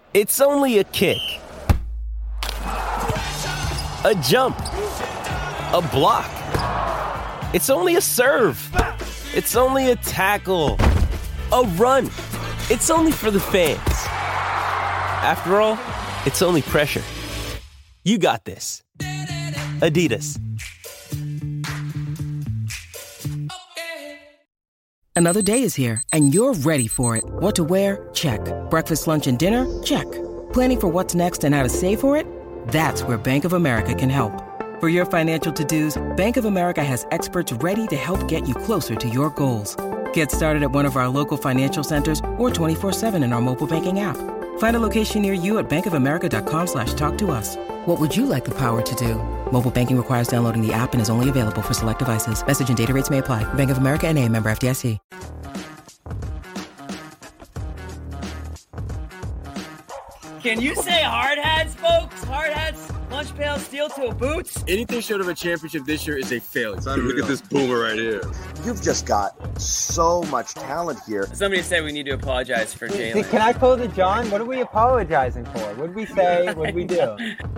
It's only a kick, a jump, a block. It's only a serve. It's only a tackle, a run. It's only for the fans. After all, it's only pressure. You got this. Adidas. Another day is here, and you're ready for it. What to wear? Check. Breakfast, lunch, and dinner? Check. Planning for what's next and how to save for it? That's where Bank of America can help. For your financial to-dos, Bank of America has experts ready to help get you closer to your goals. Get started at one of our local financial centers or 24/7 in our mobile banking app. Find a location near you at bankofamerica.com/talktous. What would you like the power to do? Mobile banking requires downloading the app and is only available for select devices. Message and data rates may apply. Bank of America N.A., member FDIC. Can you say hard hats, folks? Hard hats, lunch pail, steel toe boots? Anything short of a championship this year is a failure. Look at this boomer right here. You've just got so much talent here. Somebody said we need to apologize for Jalen. Can I quote it, John? What are we apologizing for? What did we say? What did we do?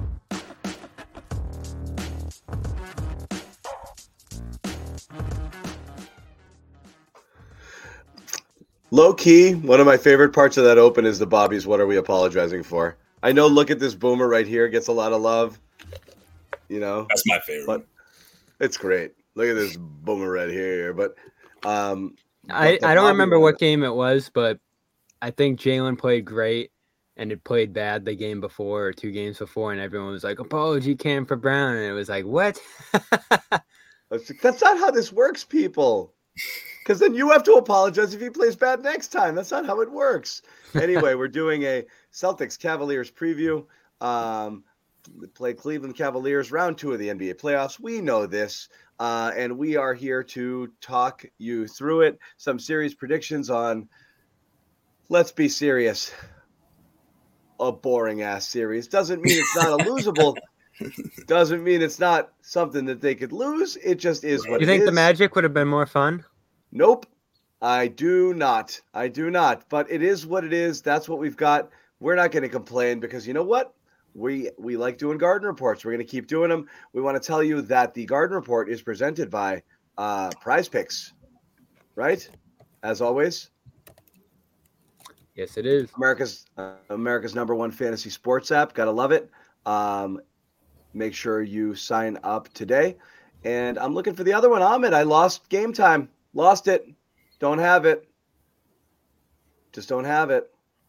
Low key, one of my favorite parts of that open is the Bobby's "What are we apologizing for?" I know. Look at this boomer right here gets a lot of love. You know, that's my favorite. But it's great. Look at this boomer right here. But I don't remember what game it was, but I think Jalen played great and had played bad the game before or 2 games before, and everyone was like, "Apology cam for Brown," and it was like, "What?" That's not how this works, people. Because then you have to apologize if he plays bad next time. That's not how it works. Anyway, we're doing a Celtics Cavaliers preview. Play Cleveland Cavaliers, round 2 of the NBA playoffs. We know this, and we are here to talk you through it. Some series predictions on, let's be serious, a boring-ass series. Doesn't mean it's not a losable. Doesn't mean it's not something that they could lose. It just is what it is. You think the Magic would have been more fun? Nope. I do not. But it is what it is. That's what we've got. We're not going to complain because you know what? We like doing Garden Reports. We're going to keep doing them. We want to tell you that the Garden Report is presented by Prize Picks, right? As always. Yes, it is. America's #1 fantasy sports app. Gotta love it. Make sure you sign up today. And I'm looking for the other one. Ahmed, I lost Game Time. Lost it. Don't have it. Just don't have it.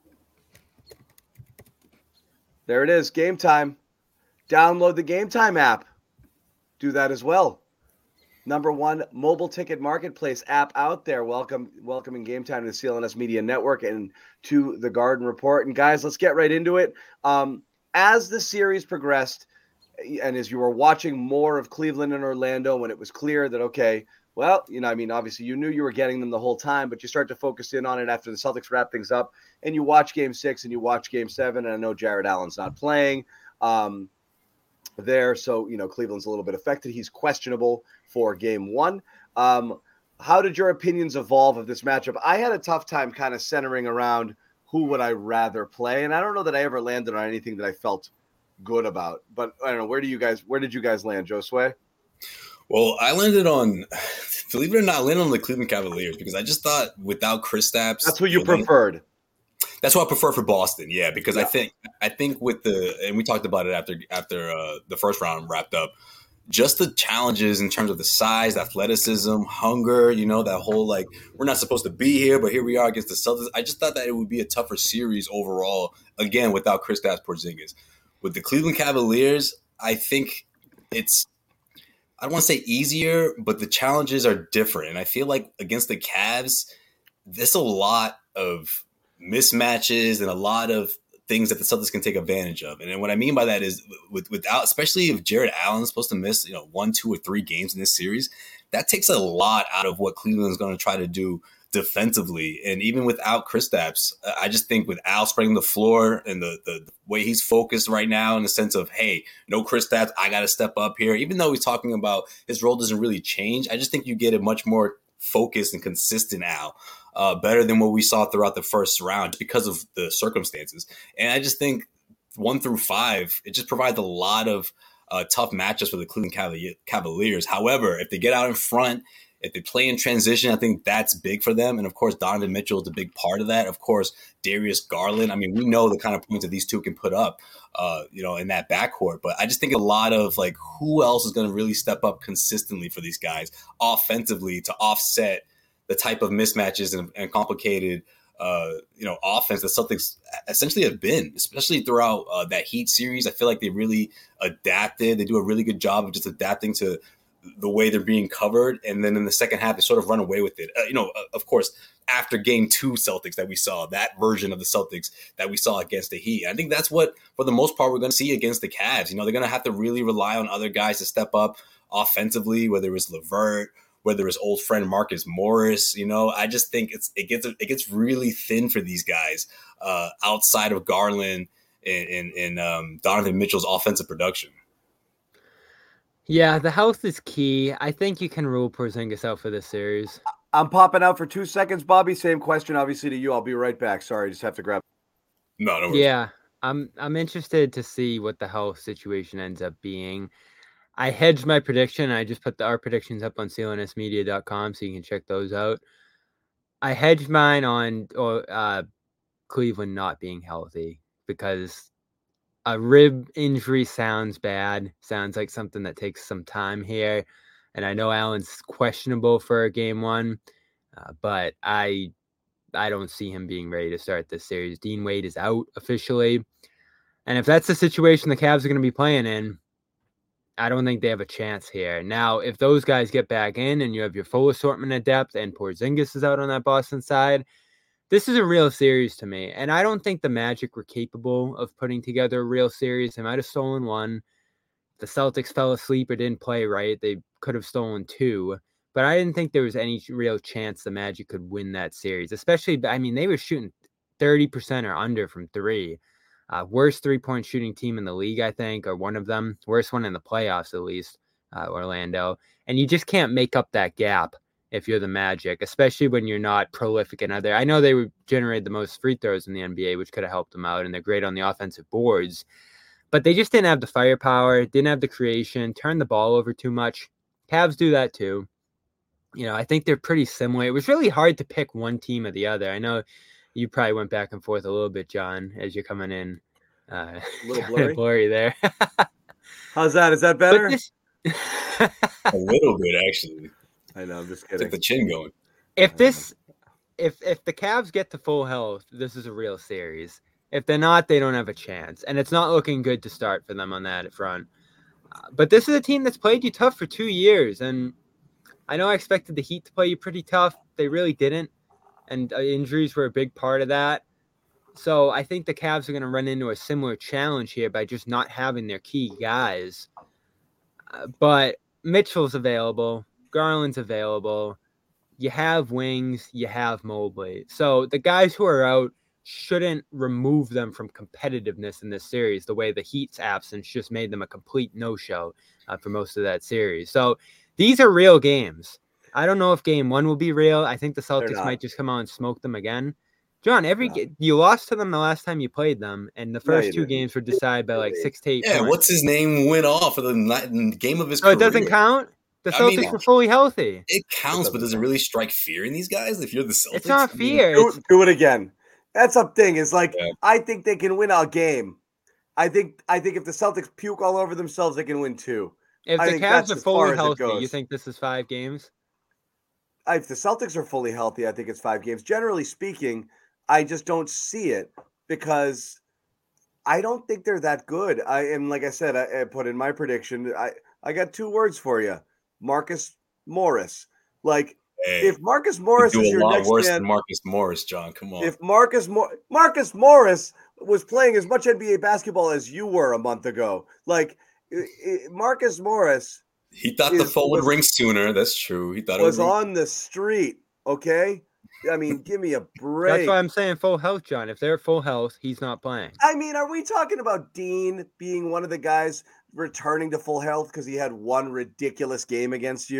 There it is. Game Time. Download the Game Time app. Do that as well. #1 mobile ticket marketplace app out there. Welcoming Game Time to the CLNS Media Network and to the Garden Report. And guys, let's get right into it. As the series progressed, and as you were watching more of Cleveland and Orlando, when it was clear that, okay, well, obviously you knew you were getting them the whole time, but you start to focus in on it after the Celtics wrap things up, and you watch Game 6 and you watch Game 7, and I know Jared Allen's not playing there, so, Cleveland's a little bit affected. He's questionable for Game 1. How did your opinions evolve of this matchup? I had a tough time kind of centering around who would I rather play, and I don't know that I ever landed on anything that I felt good about, but I don't know. Where did you guys land, Josue? Well, I landed on, believe it or not, I landed on the Cleveland Cavaliers because I just thought without Kristaps, that's what you preferred. That's what I prefer for Boston, yeah. Because I think with and we talked about it after the first round wrapped up, just the challenges in terms of the size, athleticism, hunger, that whole we're not supposed to be here, but here we are against the Celtics. I just thought that it would be a tougher series overall, again without Kristaps Porzingis. With the Cleveland Cavaliers, I think it's, I don't want to say easier, but the challenges are different. And I feel like against the Cavs, there's a lot of mismatches and a lot of things that the Celtics can take advantage of. And what I mean by that is without, especially if Jared Allen's supposed to miss, 1, 2, or 3 games in this series, that takes a lot out of what Cleveland's going to try to do defensively. And even without Kristaps, I just think with Al spreading the floor and the way he's focused right now in the sense of, hey, no Kristaps, I got to step up here. Even though he's talking about his role doesn't really change, I just think you get a much more focused and consistent Al. better than what we saw throughout the first round because of the circumstances. And I just think 1 through 5, it just provides a lot of tough matchups for the Cleveland Cavaliers. However, if they get out in front, if they play in transition, I think that's big for them. And of course, Donovan Mitchell is a big part of that. Of course, Darius Garland. I mean, we know the kind of points that these two can put up, in that backcourt. But I just think a lot of like, who else is going to really step up consistently for these guys offensively to offset the type of mismatches and complicated, offense that Celtics essentially have been, especially throughout that Heat series. I feel like they really adapted. They do a really good job of just adapting to the way they're being covered. And then in the second half, they sort of run away with it. Of course, after game 2 Celtics that we saw, that version of the Celtics that we saw against the Heat. I think that's what, for the most part, we're going to see against the Cavs. They're going to have to really rely on other guys to step up offensively, whether it was LeVert, whether it's old friend Marcus Morris. I just think it gets really thin for these guys outside of Garland and Donovan Mitchell's offensive production. Yeah, the health is key. I think you can rule Porzingis out for this series. I'm popping out for 2 seconds, Bobby. Same question, obviously, to you. I'll be right back. Sorry, just have to grab. No worries. Yeah, I'm interested to see what the health situation ends up being. I hedged my prediction. I just put our predictions up on clnsmedia.com so you can check those out. I hedged mine on Cleveland not being healthy because a rib injury sounds bad. Sounds like something that takes some time here. And I know Allen's questionable for game 1, but I don't see him being ready to start this series. Dean Wade is out officially. And if that's the situation the Cavs are going to be playing in, I don't think they have a chance here. Now, if those guys get back in and you have your full assortment of depth and Porzingis is out on that Boston side, this is a real series to me. And I don't think the Magic were capable of putting together a real series. They might have stolen 1. The Celtics fell asleep or didn't play right. They could have stolen 2. But I didn't think there was any real chance the Magic could win that series. Especially, they were shooting 30% or under from 3. Worst 3-point shooting team in the league, I think, or one of them. Worst one in the playoffs, at least, Orlando. And you just can't make up that gap if you're the Magic, especially when you're not prolific in other. I know they generated the most free throws in the NBA, which could have helped them out, and they're great on the offensive boards. But they just didn't have the firepower, didn't have the creation, turned the ball over too much. Cavs do that too. I think they're pretty similar. It was really hard to pick one team or the other. I know you probably went back and forth a little bit, John, as you're coming in. A little blurry there. How's that? Is that better? A little bit, actually. I know, I'm just kidding. Get the chin going. If the Cavs get to full health, this is a real series. If they're not, they don't have a chance. And it's not looking good to start for them on that front. But this is a team that's played you tough for 2 years. And I know I expected the Heat to play you pretty tough. They really didn't. And injuries were a big part of that. So I think the Cavs are going to run into a similar challenge here by just not having their key guys. But Mitchell's available. Garland's available. You have wings. You have Mobley. So the guys who are out shouldn't remove them from competitiveness in this series the way the Heat's absence just made them a complete no-show for most of that series. So these are real games. I don't know if game 1 will be real. I think the Celtics might just come out and smoke them again. John, you lost to them the last time you played them, and the first 2 games were decided by like 6 to 8 points. What's his name went off in the game of his career. So it doesn't count? The Celtics were fully healthy. It counts, but does it really strike fear in these guys if you're the Celtics? It's not fear. Do it again. That's the thing. Is like, I think they can win a game. I think if the Celtics puke all over themselves, they can win 2. If the Cavs are fully healthy, you think this is 5 games? If the Celtics are fully healthy, I think it's 5 games. Generally speaking, I just don't see it because I don't think they're that good. Like I said, I put in my prediction. I got 2 words for you: Marcus Morris. Like, if Marcus Morris is your next worse man, than Marcus Morris, John. Come on. If Marcus Morris was playing as much NBA basketball as you were a month ago, like Marcus Morris, he thought the phone would ring sooner. That's true. He thought was on the street. Okay. I mean, give me a break. That's why I'm saying full health, John. If they're at full health, he's not playing. I mean, are we talking about Dean being one of the guys returning to full health because he had one ridiculous game against you?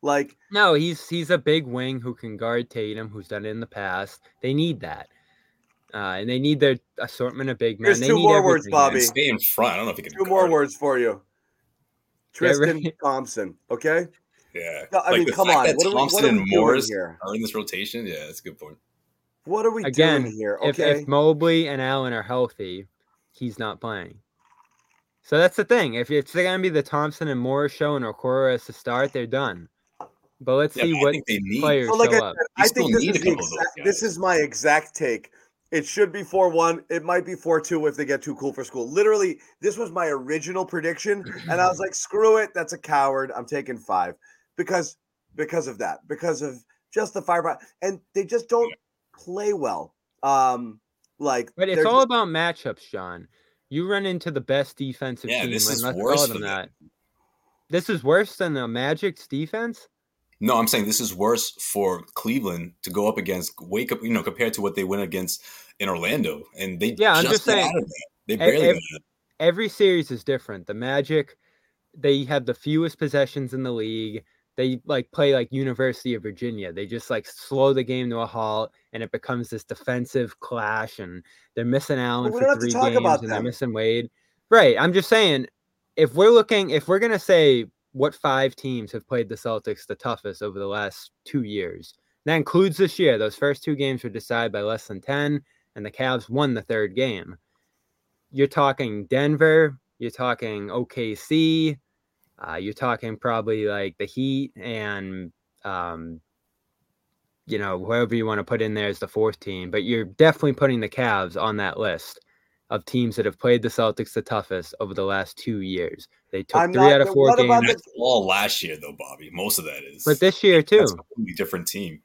Like, no, he's a big wing who can guard Tatum, who's done it in the past. They need that. And they need their assortment of big men. Here's They two need more words, everything, Bobby. man. Stay in front. I don't know if he can. Two more words for you. Tristan right. Thompson. Okay. Yeah. No, I mean, come on. That Thompson and Morris here? are in this rotation. Yeah, that's a good point. What are we Again, doing here? Okay. If Mobley and Allen are healthy, he's not playing. So that's the thing. If it's going to be the Thompson and Morris show and Okoro as to start, they're done. But let's see what players show up. I think this is my exact take. It should be 4-1. It might be 4-2 if they get too cool for school. Literally, this was my original prediction, and I was like, screw it. That's a coward. I'm taking 5 because of that, because of just the firepower. And they just don't play well. But it's all about matchups, John. You run into the best defensive team. This is let's worse call them that. This is worse than the Magic's defense? No, I'm saying this is worse for Cleveland to go up against compared to what they went against in Orlando. And I'm just saying they barely every series is different. The Magic, they have the fewest possessions in the league. They play like University of Virginia. They just slow the game to a halt, and it becomes this defensive clash. And they're missing Allen for 3 games, and they're missing Wade. Right. I'm just saying, if we're gonna say what 5 teams have played the Celtics the toughest over the last 2 years, that includes this year. Those first 2 games were decided by less than 10, and the Cavs won the 3rd game. You're talking Denver. You're talking OKC. You're talking probably like the Heat and, whoever you want to put in there as the 4th team. But you're definitely putting the Cavs on that list of teams that have played the Celtics the toughest over the last 2 years. They took 3 out of 4 games. That's all last year, though, Bobby. Most of that is. But this year, too. That's a completely different team.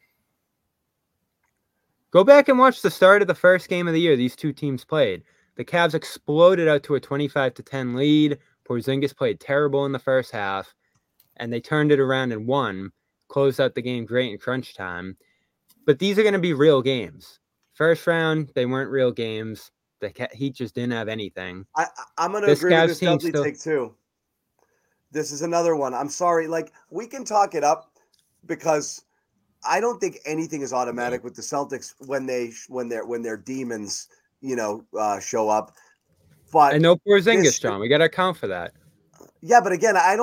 Go back and watch the start of the first game of the year these 2 teams played. The Cavs exploded out to a 25-10 lead. Porzingis played terrible in the first half, and they turned it around and won, closed out the game great in crunch time. But these are going to be real games. First round, they weren't real games. The Heat just didn't have anything. I'm going to agree with this Dudley take, too. This is another one. I'm sorry. We can talk it up because I don't think anything is automatic with the Celtics when their demons, show up. But and no Porzingis, John. We got to account for that. Yeah, but again, I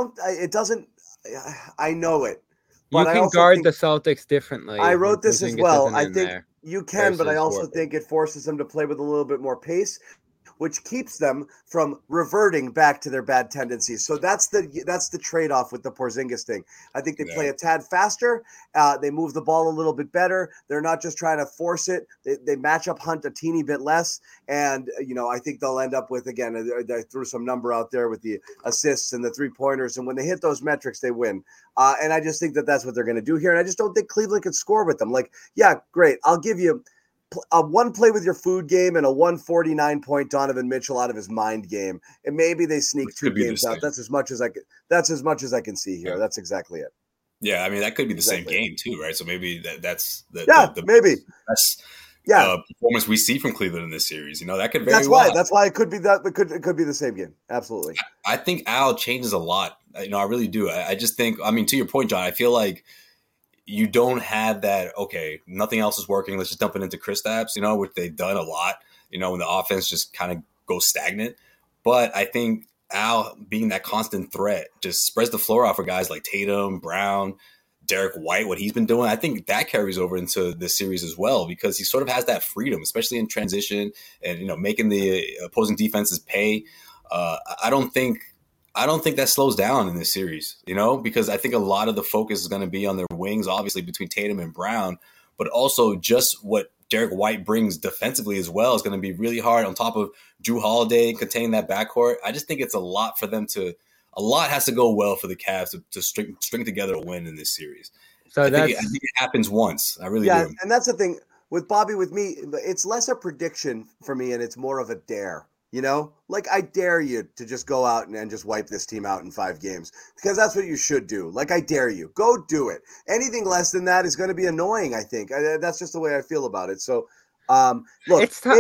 know it. But you can guard the Celtics differently. I wrote this as well. I think you can, but I also think it forces them to play with a little bit more pace, which keeps them from reverting back to their bad tendencies. So that's the trade-off with the Porzingis thing. I think they play a tad faster. They move the ball a little bit better. They're not just trying to force it. They match up Hunt a teeny bit less. And, I think they'll end up with, again, I threw some number out there with the assists and the 3-pointers. And when they hit those metrics, they win. And I just think that's what they're going to do here. And I just don't think Cleveland could score with them. Yeah, great. I'll give you a 1 play with your food game and a 149-point Donovan Mitchell out of his mind game, and maybe they sneak 2 games out. That's as much as I can see here. That's exactly it. Yeah, I mean that could be the same game too, right? So maybe that's the maybe performance we see from Cleveland in this series. That could very That's why it could be that. It could be the same game. Absolutely. I think Al changes a lot. I really do. I just think. I mean, to your point, John, I feel like you don't have that, okay, nothing else is working, let's just dump it into Kristaps, which they've done a lot, when the offense just kind of goes stagnant. But I think Al being that constant threat just spreads the floor out for guys like Tatum, Brown, Derek White, what he's been doing. I think that carries over into this series as well because he sort of has that freedom, especially in transition and, making the opposing defenses pay. I don't think that slows down in this series, because I think a lot of the focus is going to be on their wings, obviously between Tatum and Brown, but also just what Derek White brings defensively as well is going to be really hard on top of Jrue Holiday containing that backcourt. I just think it's a lot has to go well for the Cavs to string together a win in this series. So I think it happens once. I really do. And that's the thing with Bobby, with me, it's less a prediction for me and it's more of a dare. I dare you to just go out and just wipe this team out in 5 games because that's what you should do. I dare you. Go do it. Anything less than that is going to be annoying, I think. That's just the way I feel about it. So, look,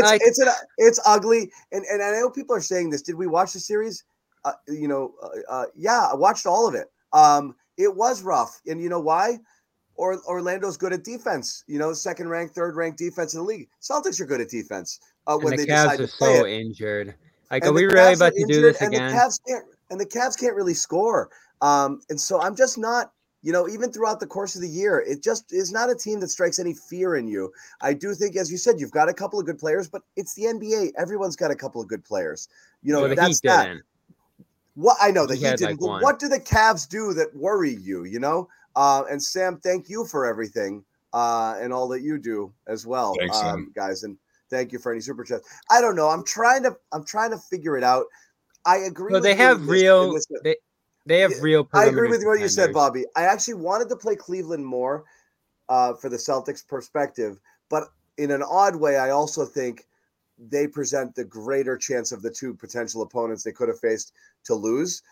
it's ugly. And I know people are saying this. Did we watch the series? Yeah, I watched all of it. It was rough. And you know why? Orlando's good at defense, second ranked, third ranked defense in the league. Celtics are good at defense when they decide to play so it. injured. Like, are we really about to do this again? And the Cavs can't really score. And so I'm just not, even throughout the course of the year, it just is not a team that strikes any fear in you. I do think, as you said, you've got a couple of good players, but it's the NBA. Everyone's got a couple of good players. The that's Heat that. Didn't. What I know, the Heat didn't. Like but what do the Cavs do that worry you? And Sam, thank you for everything and all that you do as well, Thanks, guys. And thank you for any super chats. I don't know. I'm trying to figure it out. I agree. Well, they have real. They have real. I agree with what you said, Bobby. I actually wanted to play Cleveland more for the Celtics perspective, but in an odd way, I also think they present the greater chance of the two potential opponents they could have faced to lose.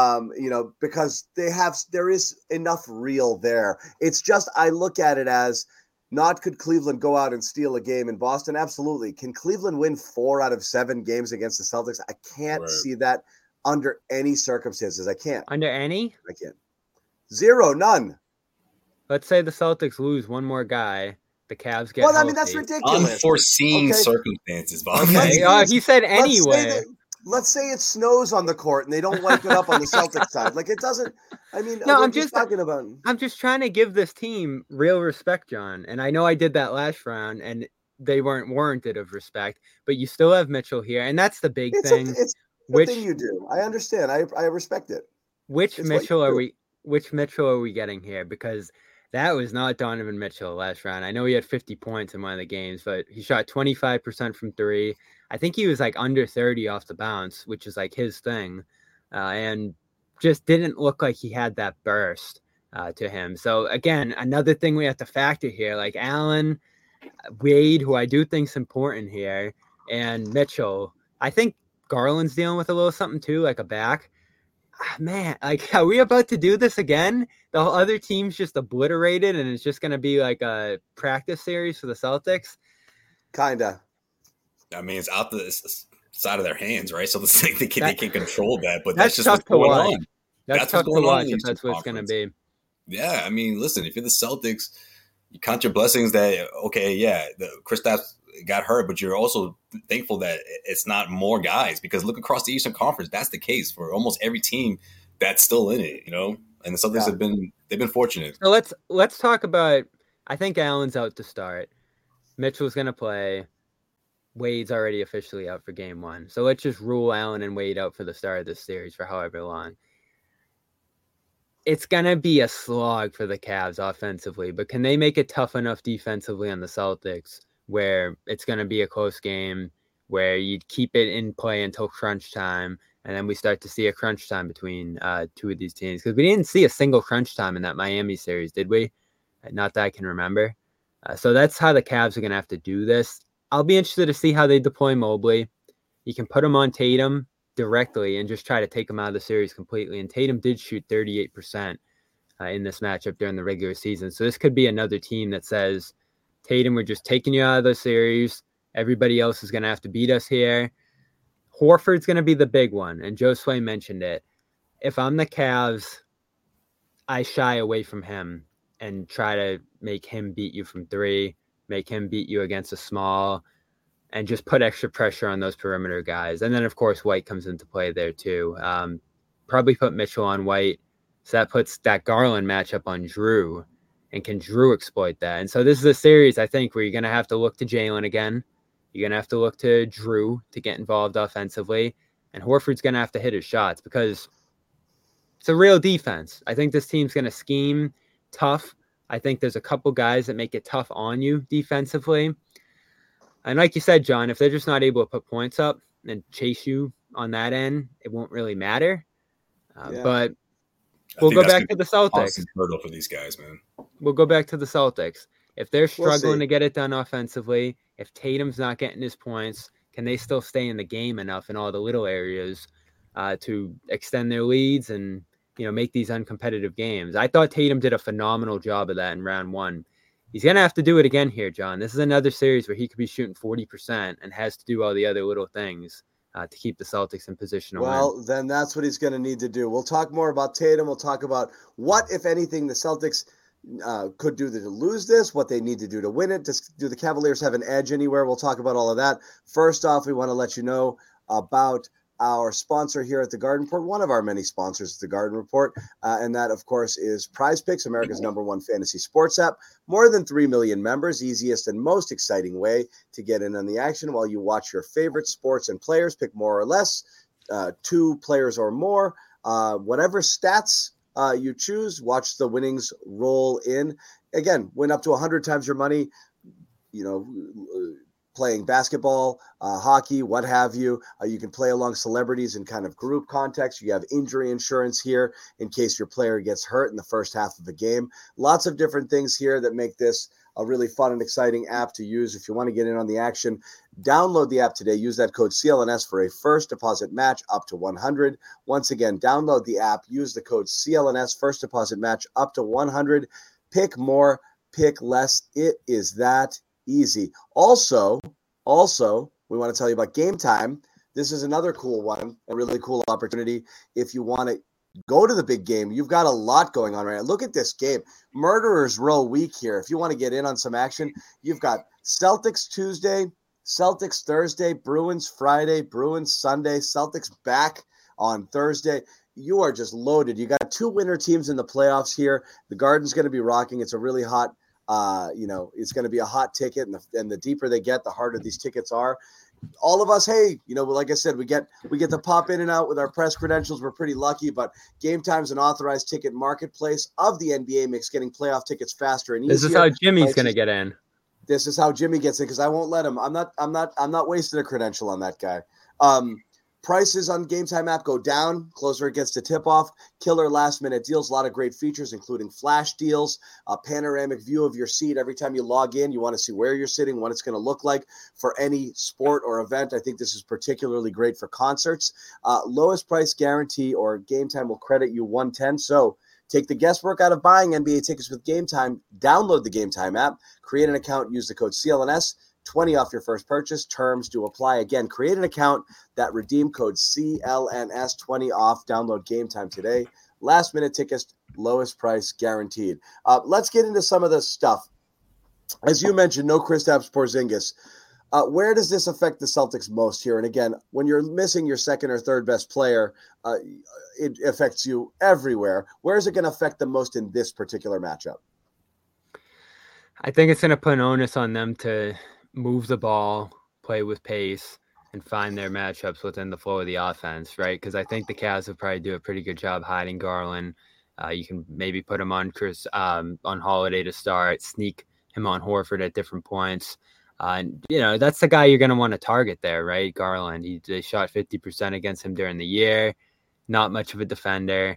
Because there is enough real there. It's just, I look at it as not could Cleveland go out and steal a game in Boston? Absolutely. Can Cleveland win 4 out of 7 games against the Celtics? I can't see that under any circumstances. I can't. Under any? I can't. 0, none. Let's say the Celtics lose one more guy. The Cavs get healthy. That's ridiculous. Unforeseen circumstances, Bob. Okay. He said anyway. Let's say it snows on the court and they don't wipe it up on the Celtics side. Like, it doesn't. I mean, no, I'm just talking about. I'm just trying to give this team real respect, John. And I know I did that last round, and they weren't warranted of respect. But you still have Mitchell here, and that's the big thing. It's the thing you do. I understand. I respect it. Which Mitchell are we getting here? Because that was not Donovan Mitchell last round. I know he had 50 points in one of the games, but he shot 25% from 3. I think he was like under 30 off the bounce, which is like his thing, and just didn't look like he had that burst to him. So again, another thing we have to factor here, like Allen, Wade, who I do think is important here, and Mitchell. I think Garland's dealing with a little something too, like a back. Man, like, are we about to do this again? The other team's just obliterated, and it's just going to be like a practice series for the Celtics? Kinda. I mean, it's out the side of their hands, right? So they can't control that, but that's just what's going on. That's tough to watch if that's what it's going to be. Yeah, I mean, listen, if you're the Celtics, you count your blessings that, okay, yeah, Kristaps got hurt, but you're also thankful that it's not more guys, because look across the Eastern Conference, that's the case for almost every team that's still in it, and the Celtics they've been fortunate. So let's talk about, I think Allen's out to start. Mitchell's going to play. Wade's already officially out for game 1. So let's just rule Allen and Wade out for the start of this series for however long. It's going to be a slog for the Cavs offensively, but can they make it tough enough defensively on the Celtics where it's going to be a close game, where you keep it in play until crunch time, and then we start to see a crunch time between two of these teams? Because we didn't see a single crunch time in that Miami series, did we? Not that I can remember. So that's how the Cavs are going to have to do this. I'll be interested to see how they deploy Mobley. You can put him on Tatum directly and just try to take him out of the series completely. And Tatum did shoot 38% in this matchup during the regular season. So this could be another team that says, Tatum, we're just taking you out of the series. Everybody else is going to have to beat us here. Horford's going to be the big one. And Joe Sway mentioned it. If I'm the Cavs, I shy away from him and try to make him beat you from 3. Make him beat you against a small, and just put extra pressure on those perimeter guys. And then, of course, White comes into play there too. Probably put Mitchell on White. So that puts that Garland matchup on Drew. And can Drew exploit that? And so this is a series, I think, where you're going to have to look to Jalen again. You're going to have to look to Drew to get involved offensively. And Horford's going to have to hit his shots because it's a real defense. I think this team's going to scheme tough. I think there's a couple guys that make it tough on you defensively. And like you said, John, if they're just not able to put points up and chase you on that end, it won't really matter. But we'll go back to the Celtics. Hurdle for these guys, man. We'll go back to the Celtics. If they're struggling to get it done offensively, if Tatum's not getting his points, can they still stay in the game enough in all the little areas to extend their leads and make these uncompetitive games? I thought Tatum did a phenomenal job of that in round 1. He's going to have to do it again here, John. This is another series where he could be shooting 40% and has to do all the other little things to keep the Celtics in position to win. Well, then that's what he's going to need to do. We'll talk more about Tatum. We'll talk about what, if anything, the Celtics could do to lose this, what they need to do to win it. Do the Cavaliers have an edge anywhere? We'll talk about all of that. First off, we want to let you know about our sponsor here at the Garden Report, one of our many sponsors at the Garden Report, and that, of course, is Prize Picks, America's #1 fantasy sports app. More than 3 million members, easiest and most exciting way to get in on the action while you watch your favorite sports and players. Pick more or less, 2 players or more, whatever stats you choose, watch the winnings roll in. Again, win up to 100 times your money, playing basketball, hockey, what have you. You can play along celebrities in kind of group context. You have injury insurance here in case your player gets hurt in the first half of the game. Lots of different things here that make this a really fun and exciting app to use. If you want to get in on the action, download the app today. Use that code CLNS for a first deposit match up to 100. Once again, download the app. Use the code CLNS, first deposit match up to 100. Pick more, pick less. It is that easy. Also, we want to tell you about Game Time. This is another cool one, a really cool opportunity. If you want to go to the big game, you've got a lot going on right now. Look at this game. Murderers Row week here. If you want to get in on some action, you've got Celtics Tuesday, Celtics Thursday, Bruins Friday, Bruins Sunday, Celtics back on Thursday. You are just loaded. You got 2 winner teams in the playoffs here. The Garden's going to be rocking. It's a really hot it's going to be a hot ticket, and the deeper they get, the harder these tickets are. All of us, hey, like I said, we get to pop in and out with our press credentials. We're pretty lucky, but Game Time's an authorized ticket marketplace of the NBA, makes getting playoff tickets faster and easier. This is how Jimmy's going to get in. This is how Jimmy gets in, because I won't let him. I'm not wasting a credential on that guy. Prices on Game Time app go down closer it gets to tip-off. Killer last-minute deals, a lot of great features, including flash deals, a panoramic view of your seat. Every time you log in, you want to see where you're sitting, what it's going to look like for any sport or event. I think this is particularly great for concerts. Lowest price guarantee, or Game Time will credit you $110. So take the guesswork out of buying NBA tickets with Game Time. Download the Game Time app, create an account, use the code CLNS. 20 off your first purchase. Terms do apply. Again, create an account, that redeem code CLNS, 20 off. Download Game Time today. Last minute tickets, lowest price guaranteed. Let's get into some of the stuff. As you mentioned, no Kristaps Porzingis. Where does this affect the Celtics most here? And again, when you're missing your second or third best player, it affects you everywhere. Where is it going to affect them most in this particular matchup? I think it's going to put an onus on them to move the ball, play with pace, and find their matchups within the flow of the offense, right? Because I think the Cavs will probably do a pretty good job hiding Garland. You can maybe put him on on Holiday to start, sneak him on Horford at different points. And, that's the guy you're going to want to target there, right? Garland. They shot 50% against him during the year. Not much of a defender.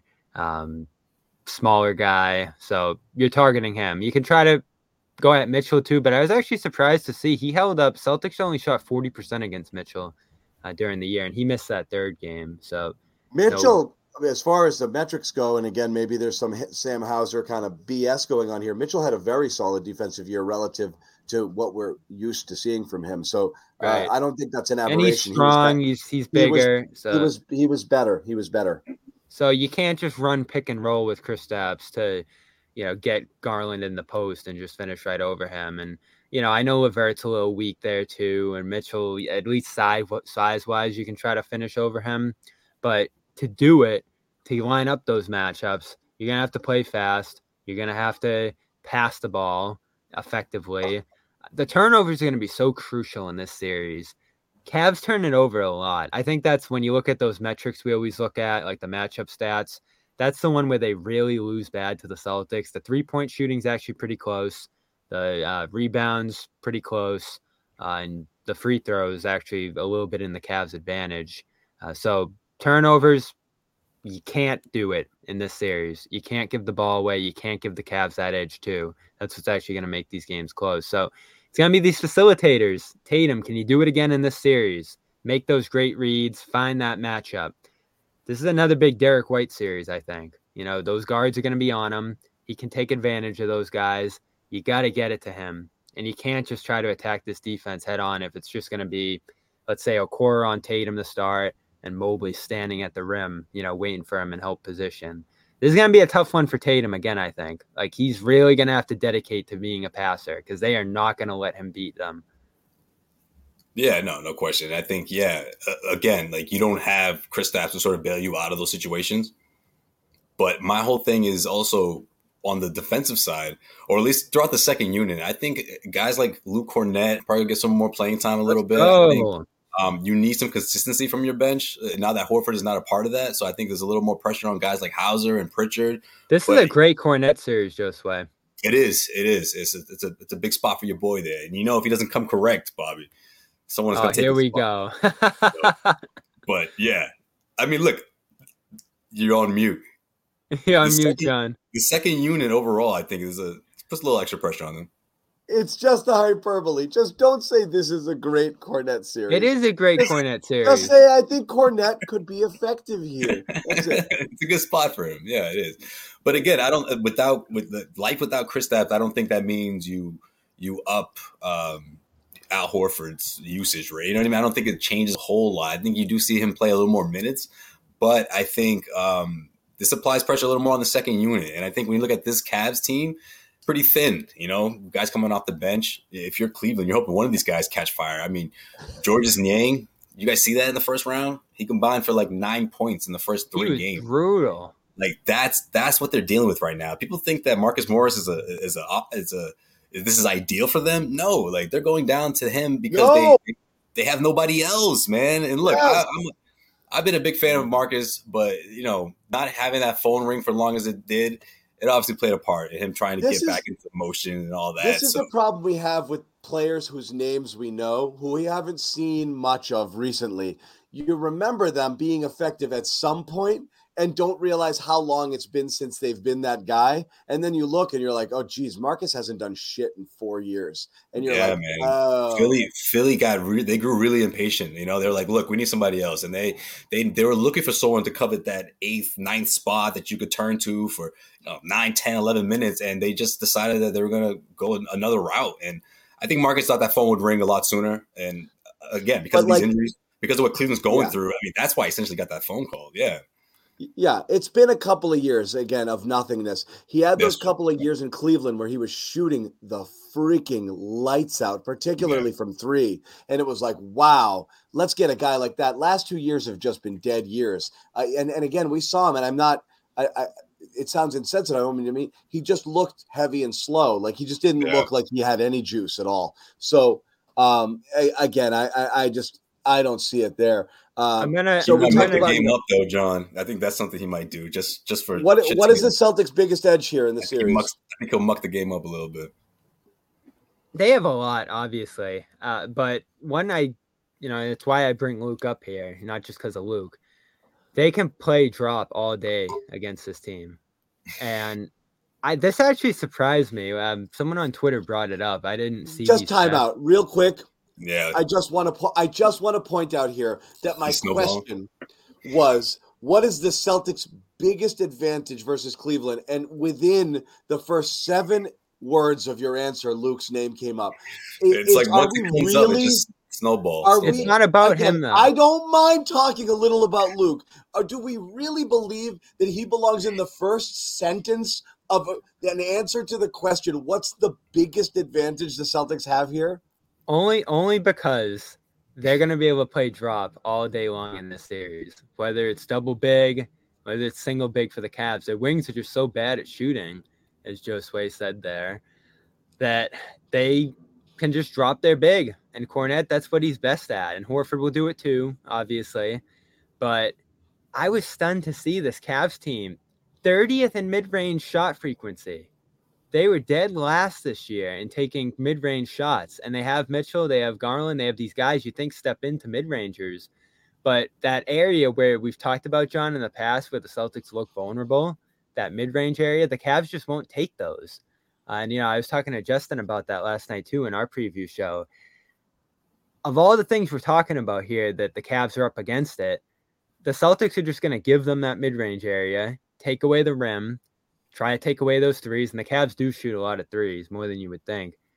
Smaller guy. So you're targeting him. You can try to go at Mitchell too, but I was actually surprised to see he held up. Celtics only shot 40% against Mitchell during the year, and he missed that third game. So Mitchell, as far as the metrics go, and again, maybe there's some Sam Hauser kind of BS going on here. Mitchell had a very solid defensive year relative to what we're used to seeing from him. So right. I don't think that's an aberration. And he's strong. He's bigger. He was better. He was better. So you can't just run pick and roll with Kristaps to get Garland in the post and just finish right over him. And, I know LeVert's a little weak there too. And Mitchell, at least size-wise, you can try to finish over him. But to do it, to line up those matchups, you're going to have to play fast. You're going to have to pass the ball effectively. The turnovers are going to be so crucial in this series. Cavs turn it over a lot. I think that's when you look at those metrics we always look at, like the matchup stats. That's the one where they really lose bad to the Celtics. The 3-point shooting is actually pretty close. The rebounds, pretty close. And the free throws actually a little bit in the Cavs' advantage. So turnovers, you can't do it in this series. You can't give the ball away. You can't give the Cavs that edge too. That's what's actually going to make these games close. So it's going to be these facilitators. Tatum, can you do it again in this series? Make those great reads. Find that matchup. This is another big Derek White series, I think. Those guards are going to be on him. He can take advantage of those guys. You got to get it to him. And you can't just try to attack this defense head on if it's just going to be let's say Okoro on Tatum to start and Mobley standing at the rim, waiting for him in help position. This is going to be a tough one for Tatum again, I think. Like, he's really going to have to dedicate to being a passer because they are not going to let him beat them. Yeah, no question. I think, again, like, you don't have Kristaps to sort of bail you out of those situations. But my whole thing is also on the defensive side, or at least throughout the second unit. I think guys like Luke Kornet probably get some more playing time a little bit. I think, you need some consistency from your bench now that Horford is not a part of that. So I think there's a little more pressure on guys like Hauser and Pritchard. This is a great Kornet series, Josue. It is. It's a big spot for your boy there. And if he doesn't come correct, Bobby, someone's going to take here we spot. go. But yeah, I mean, look, you're on mute. Yeah, on mute, John. The second unit overall, I think, puts a little extra pressure on them. It's just a hyperbole. Just don't say this is a great Kornet series. It is a great Kornet series. Just say I think Kornet could be effective here. That's it. It's a good spot for him. Yeah, it is. But again, without Kristaps, I don't think that means you up Al Horford's usage rate. You know what I mean? I don't think it changes a whole lot. I think you do see him play a little more minutes, but I think this applies pressure a little more on the second unit. And I think when you look at this Cavs team, pretty thin, guys coming off the bench. If you're Cleveland, you're hoping one of these guys catch fire. I mean, Georges Niang, you guys see that in the first round? He combined for like 9 points in the first 3 games. Brutal. Like that's what they're dealing with right now. People think that Marcus Morris this is ideal for them. No, like they're going down to him because they have nobody else, man. And look, I've been a big fan of Marcus, but not having that phone ring for as long as it did, it obviously played a part in him trying to get back into motion and all that. This is the problem we have with players whose names we know, who we haven't seen much of recently. You remember them being effective at some point and don't realize how long it's been since they've been that guy. And then you look and you're like, oh, geez, Marcus hasn't done shit in 4 years. And you're like, man. Oh. Philly they grew really impatient. They're like, look, we need somebody else. And they were looking for someone to cover that 8th, 9th spot that you could turn to for 9, 10, 11 minutes. And they just decided that they were going to go another route. And I think Marcus thought that phone would ring a lot sooner. And again, because of these injuries, because of what Cleveland's going through, I mean, that's why he essentially got that phone call. Yeah. Yeah, it's been a couple of years, again, of nothingness. He had those couple of years in Cleveland where he was shooting the freaking lights out, particularly from 3. And it was like, wow, let's get a guy like that. Last 2 years have just been dead years. And again, we saw him, and it sounds insensitive to me. He just looked heavy and slow. Like, he just didn't look like he had any juice at all. So, again, I don't see it there. I'm gonna muck the game up though, John. I think that's something he might do just for what is the Celtics' biggest edge here in the series? I think he'll muck the game up a little bit. They have a lot, obviously, but one it's why I bring Luke up here, not just because of Luke. They can play drop all day against this team, and this actually surprised me. Someone on Twitter brought it up. I didn't see. Just time out, real quick. Yeah, I just want to point out here that my question was, what is the Celtics' biggest advantage versus Cleveland? And within the first 7 words of your answer, Luke's name came up. It's like once it comes up, it just snowballs. It's not about him, though. I don't mind talking a little about Luke. Or do we really believe that he belongs in the first sentence of an answer to the question, what's the biggest advantage the Celtics have here? Only because they're going to be able to play drop all day long in this series, whether it's double big, whether it's single big for the Cavs. Their wings are just so bad at shooting, as Josue said there, that they can just drop their big. And Kornet, that's what he's best at. And Horford will do it too, obviously. But I was stunned to see this Cavs team 30th in mid-range shot frequency. They were dead last this year in taking mid-range shots. And they have Mitchell, they have Garland, they have these guys you think step into mid-rangers. But that area where we've talked about, John, in the past where the Celtics look vulnerable, that mid-range area, the Cavs just won't take those. And, I was talking to Justin about that last night, too, in our preview show. Of all the things we're talking about here that the Cavs are up against it, the Celtics are just going to give them that mid-range area, take away the rim, try to take away those threes. And the Cavs do shoot a lot of threes, more than you would think.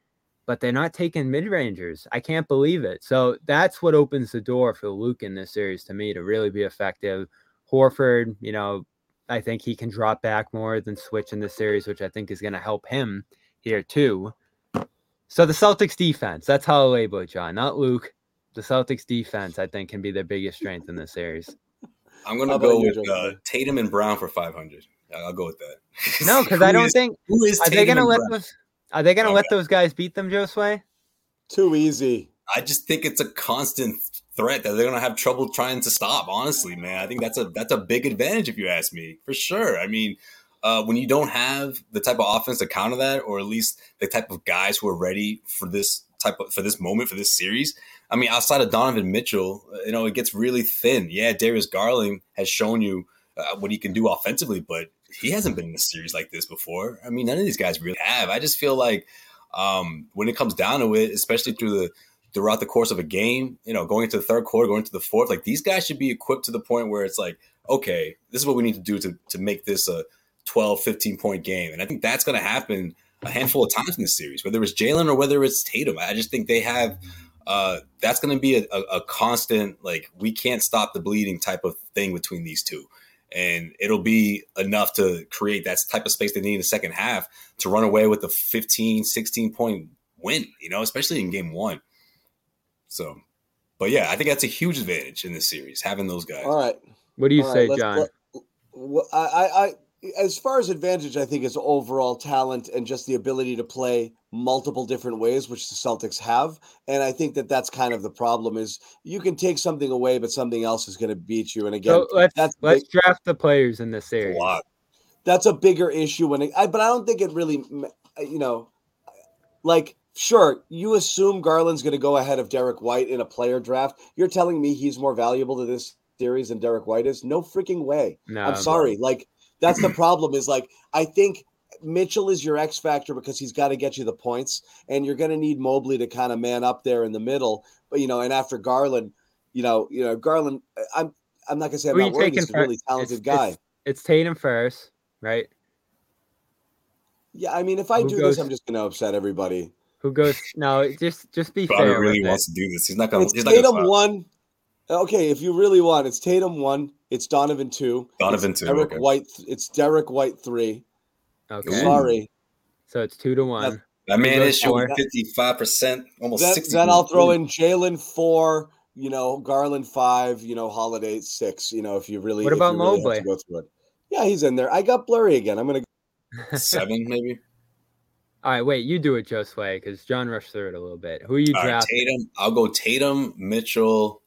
but they're not taking mid-rangers. I can't believe it. So that's what opens the door for Luke in this series to me to really be effective. Horford, I think he can drop back more than switch in this series, which I think is going to help him here too. So the Celtics defense, that's how I label it, John, not Luke. The Celtics defense, I think, can be their biggest strength in this series. I'm going to go with Tatum and Brown for 500. I'll go with that. No, because I don't think – who is are they going to let those guys beat them, Josue? Too easy. I just think it's a constant threat that they're going to have trouble trying to stop. Honestly, man, I think that's a big advantage if you ask me, for sure. I mean, when you don't have the type of offense to counter that, or at least the type of guys who are ready for this moment, for this series. I mean, outside of Donovan Mitchell, it gets really thin. Yeah, Darius Garland has shown you what he can do offensively, but he hasn't been in a series like this before. I mean, none of these guys really have. I just feel like when it comes down to it, especially throughout the course of a game, going into the third quarter, going into the fourth, like these guys should be equipped to the point where it's like, okay, this is what we need to do to make this a 12, 15-point game. And I think that's going to happen a handful of times in this series, whether it's Jalen or whether it's Tatum. I just think they have that's going to be a constant, like, we can't stop the bleeding type of thing between these two. And it'll be enough to create that type of space they need in the second half to run away with a 15, 16-point win, especially in game one. So, but yeah, I think that's a huge advantage in this series, having those guys. All right. What do you say, John? I as far as advantage, I think is overall talent and just the ability to play multiple different ways, which the Celtics have. And I think that's kind of the problem is you can take something away, but something else is going to beat you. And again, so let's draft the players in this series. A lot. That's a bigger issue but I don't think it really, like, sure, you assume Garland's going to go ahead of Derek White in a player draft. You're telling me he's more valuable to this series than Derek White is? No freaking way. No, I'm sorry. Like, that's the problem is, like, I think Mitchell is your X factor because he's got to get you the points, and you're going to need Mobley to kind of man up there in the middle. But, and after Garland, Garland, I'm not going to say I'm not worried. He's a really talented guy. It's Tatum first, right? Yeah, I mean, if I do this, I'm just going to upset everybody. Who goes? No, just be Probably fair. Really wants to do this. He's not going. It's Tatum 1. Okay, if you really want, it's Tatum 1. It's Donovan 2. Donovan 2. Derek White. It's Derek White 3. Okay. Sorry. So it's 2-1. That man is showing 55%, almost 60%. Then I'll throw in Jalen 4. Garland 5. Holiday 6. If you really. What about really Mobley? Go through it. Yeah, he's in there. I got blurry again. I'm gonna. 7 maybe. All right, wait. You do it, Josue, because John rushed through it a little bit. Who are you drafting? Tatum. I'll go Tatum, Mitchell.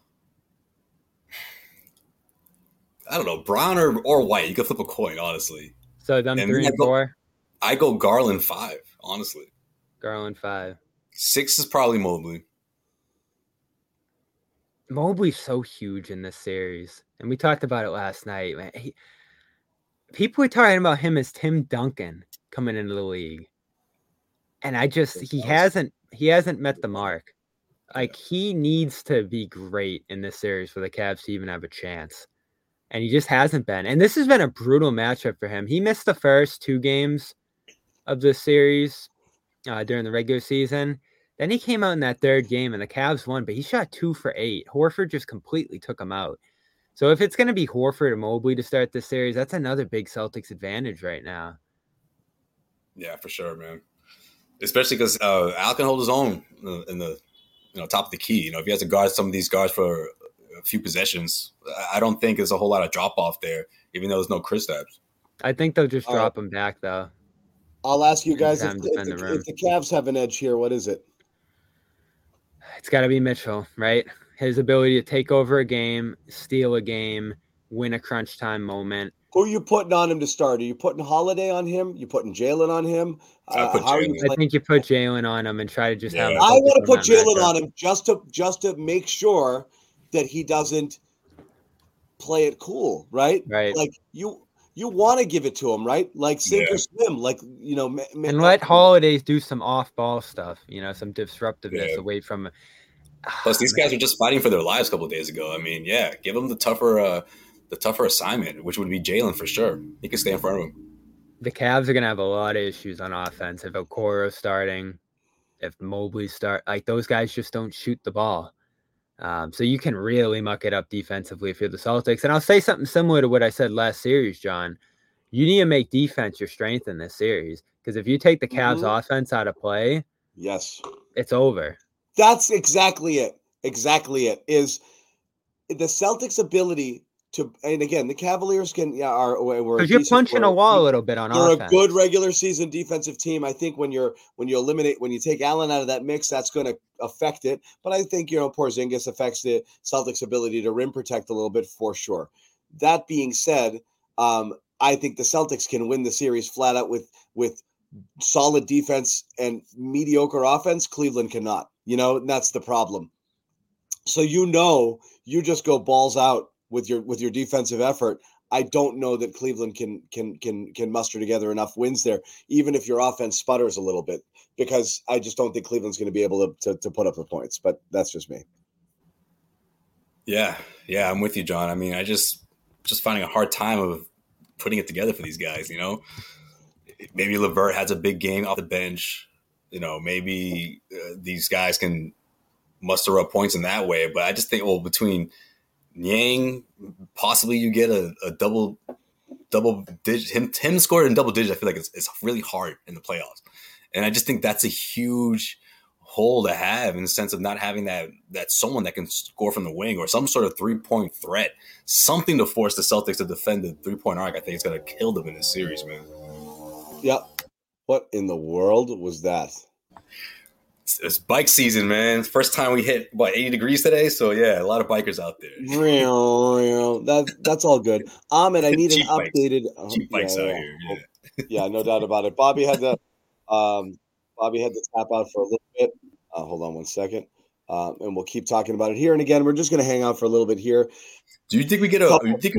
I don't know, Brown or White. You can flip a coin, honestly. So them 3 and 4? I go Garland 5, honestly. Garland 5. 6 is probably Mobley. Mobley's so huge in this series. And we talked about it last night. Man. People are talking about him as Tim Duncan coming into the league. And he hasn't met the mark. Like, he needs to be great in this series for the Cavs to even have a chance. And he just hasn't been. And this has been a brutal matchup for him. He missed the first 2 games of the series during the regular season. Then he came out in that third game, and the Cavs won, but he shot 2 for 8. Horford just completely took him out. So if it's going to be Horford or Mobley to start this series, that's another big Celtics advantage right now. Yeah, for sure, man. Especially because Al can hold his own in the top of the key. If he has to guard some of these guards for a few possessions, I don't think there's a whole lot of drop off there, even though there's no Kristaps. I think they'll just drop him back, though. I'll ask you guys if the Cavs have an edge here, what is it? It's got to be Mitchell, right? His ability to take over a game, steal a game, win a crunch time moment. Who are you putting on him to start? Are you putting Holiday on him? You putting Jalen on him? I think you put Jalen on him and try to just have. I want to put Jalen on him just to make sure that he doesn't play it cool, right? Right. Like you want to give it to him, right? Like sink or swim, like and let Holiday do some off-ball stuff, some disruptiveness away from. Plus, these guys are just fighting for their lives a couple of days ago. I mean, yeah, give them the tougher assignment, which would be Jalen for sure. He can stay in front of him. The Cavs are going to have a lot of issues on offense if Okoro's starting, if Mobley like those guys just don't shoot the ball. So you can really muck it up defensively if you're the Celtics. And I'll say something similar to what I said last series, John. You need to make defense your strength in this series, because if you take the Cavs offense out of play, yes, it's over. That's exactly it. Exactly it is the Celtics' ability to, and again, the Cavaliers because you're punching a wall a little bit on offense. They're a good regular season defensive team. I think when you take Allen out of that mix, that's going to affect it. But I think Porzingis affects the Celtics' ability to rim protect a little bit for sure. That being said, I think the Celtics can win the series flat out with solid defense and mediocre offense. Cleveland cannot. And that's the problem. So you just go balls out with your defensive effort. I don't know that Cleveland can muster together enough wins there, even if your offense sputters a little bit, because I just don't think Cleveland's going to be able to put up the points. But that's just me. Yeah, I'm with you, John. I mean, I just finding a hard time of putting it together for these guys. Maybe LeVert has a big game off the bench. Maybe these guys can muster up points in that way. But I just think, between Niang, possibly you get a double digit. Him scored in double digits. I feel like it's really hard in the playoffs, and I just think that's a huge hole to have in the sense of not having that someone that can score from the wing or some sort of 3-point threat, something to force the Celtics to defend the 3-point arc. I think it's going to kill them in this series, man. Yeah. What in the world was that? It's bike season, man. First time we hit 80 degrees today, so yeah, a lot of bikers out there. That's all good. Ahmed, I need an updated cheap bikes out here. Yeah, no doubt about it. Bobby had to tap out for a little bit. Hold on one second, and we'll keep talking about it here. And again, we're just going to hang out for a little bit here. Do you think we get a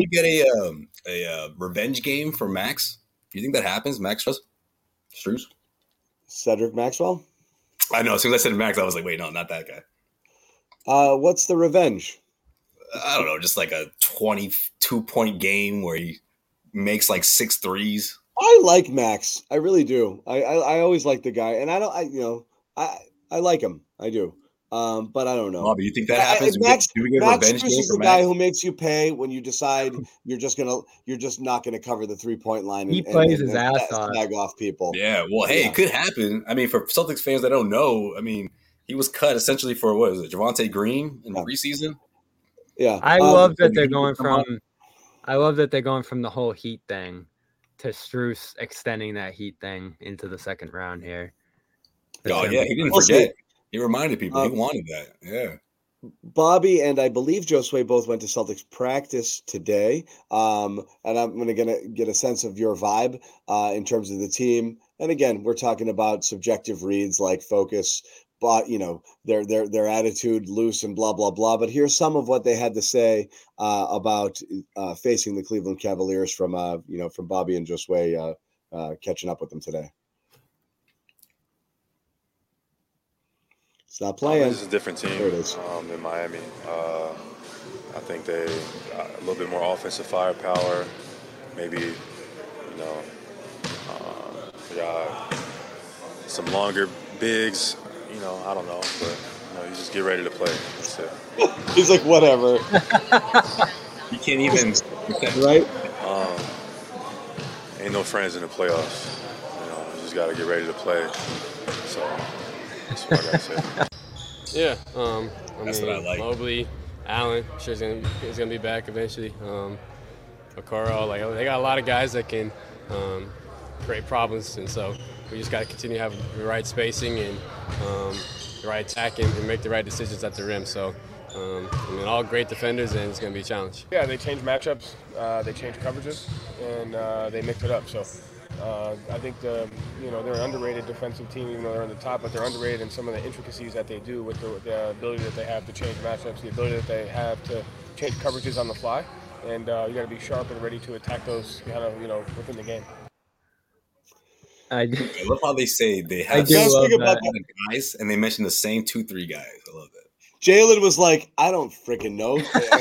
revenge game for Max? Do you think that happens, Max Strus? Cedric Maxwell? I know. As soon as I said Max, I was like, wait, no, not that guy. What's the revenge? I don't know. Just like a 22-point game where he makes like 6 threes. I like Max. I really do. I always like the guy, and I like him. I do. But I don't know. Bobby, you think that happens? Max is the guy who makes you pay when you decide you're just not gonna cover the 3-point line. He plays his ass off. Snag off people. Yeah. Well, hey, it could happen. I mean, for Celtics fans that don't know, I mean, he was cut essentially for what was it, Javonte Green in the preseason? Yeah. I love that they're going from. I love that they're going from the whole Heat thing to Strus extending that Heat thing into the second round here. Oh yeah, he didn't forget. He reminded people he wanted that. Yeah. Bobby and I believe Josue both went to Celtics practice today. And I'm going to get a sense of your vibe in terms of the team. And again, we're talking about subjective reads like focus, but their attitude loose and blah, blah, blah. But here's some of what they had to say about facing the Cleveland Cavaliers from Bobby and Josue catching up with them today. It's not playing. This is a different team in Miami. I think they got a little bit more offensive firepower. Maybe, got some longer bigs. I don't know, but you just get ready to play. That's it. He's like, whatever. You can't even right. Ain't no friends in the playoffs. You just got to get ready to play. So. That's what I gotta say. Yeah, that's what I like. Mobley, Allen, sure is gonna be back eventually. Okoro, they got a lot of guys that can create problems, and so we just got to continue to have the right spacing and the right attack and make the right decisions at the rim. So, all great defenders, and it's gonna be a challenge. Yeah, they change matchups, they change coverages, and they mix it up. So. I think they're an underrated defensive team, even though they're on the top, but they're underrated in some of the intricacies that they do with the ability that they have to change matchups, the ability that they have to change coverages on the fly, and you got to be sharp and ready to attack those within the game. I love how they say they have guys, and they mention the same 2-3 guys. I love that. Jalen was like, I don't freaking know.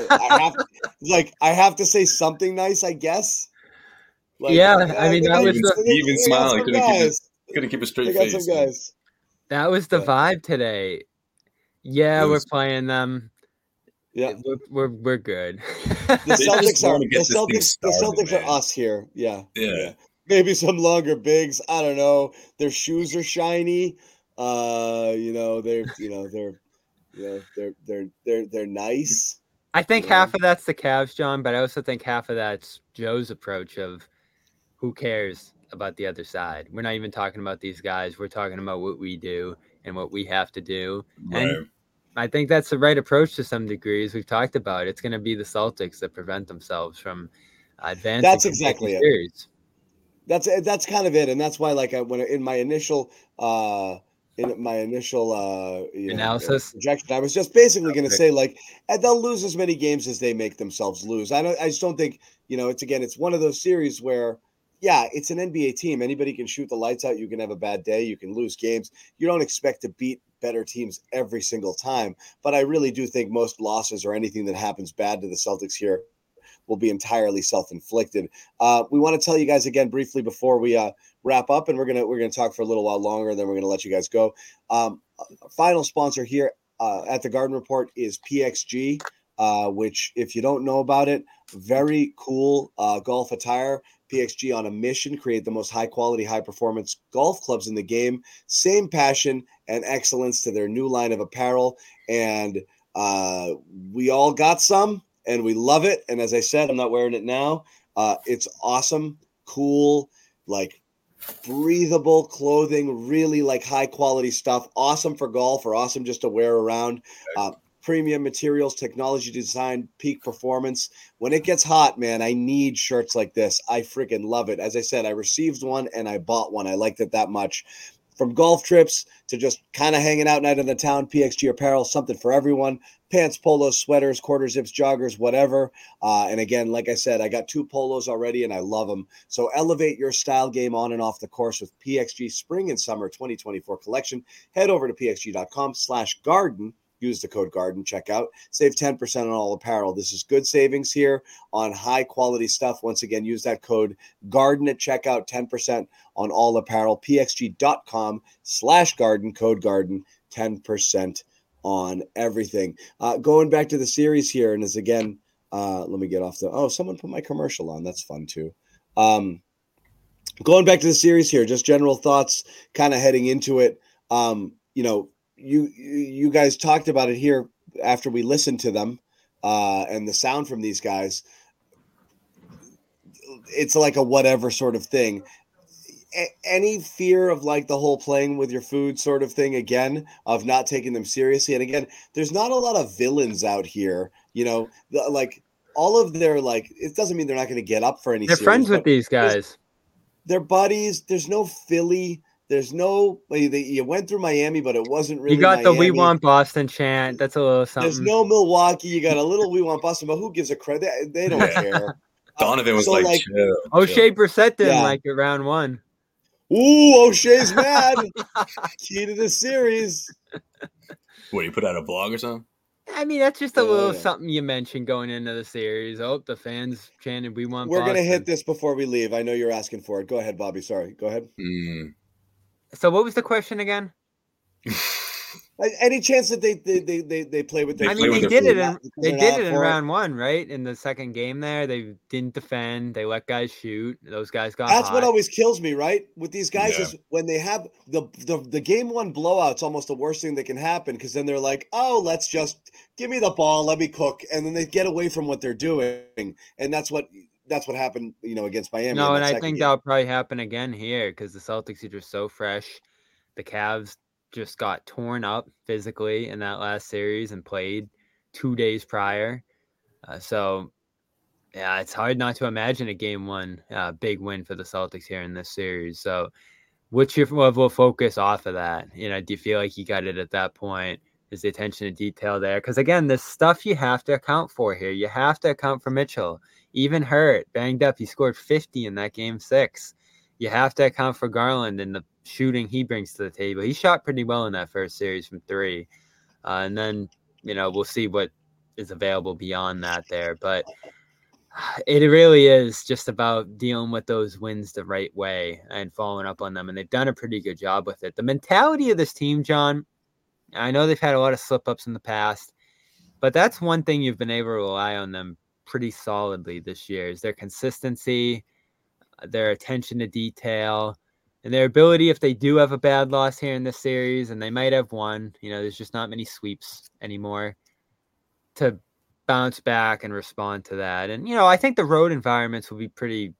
I have to say something nice, I guess. That was he even smiled. Couldn't keep a straight face. Some guys. That was the vibe today. Yeah, we're was- playing them. Yeah. We're good. The just Celtics are wanna get this thing the started, Celtics man. are us here. Yeah. Yeah. Maybe some longer bigs. I don't know. Their shoes are shiny. They're nice. I think Yeah. half of that's the Cavs, John, but I also think half of that's Joe's approach of who cares about the other side. We're not even talking about these guys. We're talking about what we do and what we have to do. Right. And I think that's the right approach to some degree, as we've talked about. It's going to be the Celtics that prevent themselves from advancing. That's exactly it. Series. That's kind of it, and that's why, like, in my initial Analysis projection, I was just basically going to say, like, and they'll lose as many games as they make themselves lose. I just don't think, it's one of those series where, yeah, it's an NBA team. Anybody can shoot the lights out. You can have a bad day. You can lose games. You don't expect to beat better teams every single time. But I really do think most losses or anything that happens bad to the Celtics here will be entirely self-inflicted. We want to tell you guys again briefly before we wrap up, and we're gonna talk for a little while longer, and then we're gonna let you guys go. Final sponsor here at the Garden Report is PXG, which, if you don't know about it, very cool golf attire. PXG on a mission, create the most high-quality, high-performance golf clubs in the game. Same passion and excellence to their new line of apparel, and we all got some. And we love it. And as I said, I'm not wearing it now. It's awesome, cool, like breathable clothing, really like high quality stuff. Awesome for golf or awesome just to wear around. Premium materials, technology design, peak performance. When it gets hot, man, I need shirts like this. I freaking love it. As I said, I received one and I bought one. I liked it that much. From golf trips to just kind of hanging out night in the town, PXG apparel, something for everyone. Pants, polos, sweaters, quarter zips, joggers, whatever. And again, like I said, I got 2 polos already and I love them. So elevate your style game on and off the course with PXG Spring and Summer 2024 collection. Head over to pxg.com/garden. Use the code GARDEN, check out, save 10% on all apparel. This is good savings here on high quality stuff. Once again, use that code GARDEN at checkout, 10% on all apparel. pxg.com/garden, code GARDEN, 10% on everything. Going back to the series here, and as again, let me get off someone put my commercial on. That's fun too. Going back to the series here, just general thoughts kind of heading into it. You guys talked about it here after we listened to them and the sound from these guys. It's like a whatever sort of thing. Any fear of like the whole playing with your food sort of thing again, of not taking them seriously? And again, there's not a lot of villains out here, like all of their, like, it doesn't mean they're not going to get up for any. They're series, friends with these guys. They're buddies. There's no Philly. There's no, you went through Miami, but it wasn't really. You got Miami. the "We Want Boston" chant. That's a little something. There's no Milwaukee. You got a little "We Want Boston," but who gives a credit? They don't care. Donovan was chill. O'Shea Brissett didn't like it round 1. Ooh, O'Shea's mad. Key to the series. What, you put out a blog or something? I mean, that's just a little something you mentioned going into the series. Oh, the fans chanted, "We want Boston." We're going to hit this before we leave. I know you're asking for it. Go ahead, Bobby. Sorry. Go ahead. So what was the question again? Any chance that they play with their? I mean, they did it in round 1, right? In the second game, there they didn't defend. They let guys shoot. Those guys got. That's hot. what always kills me, right? With these guys is when they have the game 1 blowout's almost the worst thing that can happen, because then they're like, oh, let's just give me the ball, let me cook, and then they get away from what they're doing, and that's what happened, against Miami. No, and I think that'll probably happen again here, because the Celtics are just so fresh. The Cavs just got torn up physically in that last series and played 2 days prior. So, yeah, it's hard not to imagine a game 1 big win for the Celtics here in this series. So, what's your level of focus off of that? Do you feel like you got it at that point? Is the attention to detail there? Because, again, the stuff you have to account for here. You have to account for Mitchell. Even hurt, banged up, he scored 50 in that game 6. You have to account for Garland and the shooting he brings to the table. He shot pretty well in that first series from 3. And then, we'll see what is available beyond that there. But It really is just about dealing with those wins the right way and following up on them. And they've done a pretty good job with it. The mentality of this team, John, I know they've had a lot of slip-ups in the past, but that's one thing you've been able to rely on them pretty solidly this year is their consistency, their attention to detail, and their ability, if they do have a bad loss here in this series, and they might have one, there's just not many sweeps anymore, to bounce back and respond to that. And, I think the road environments will be pretty,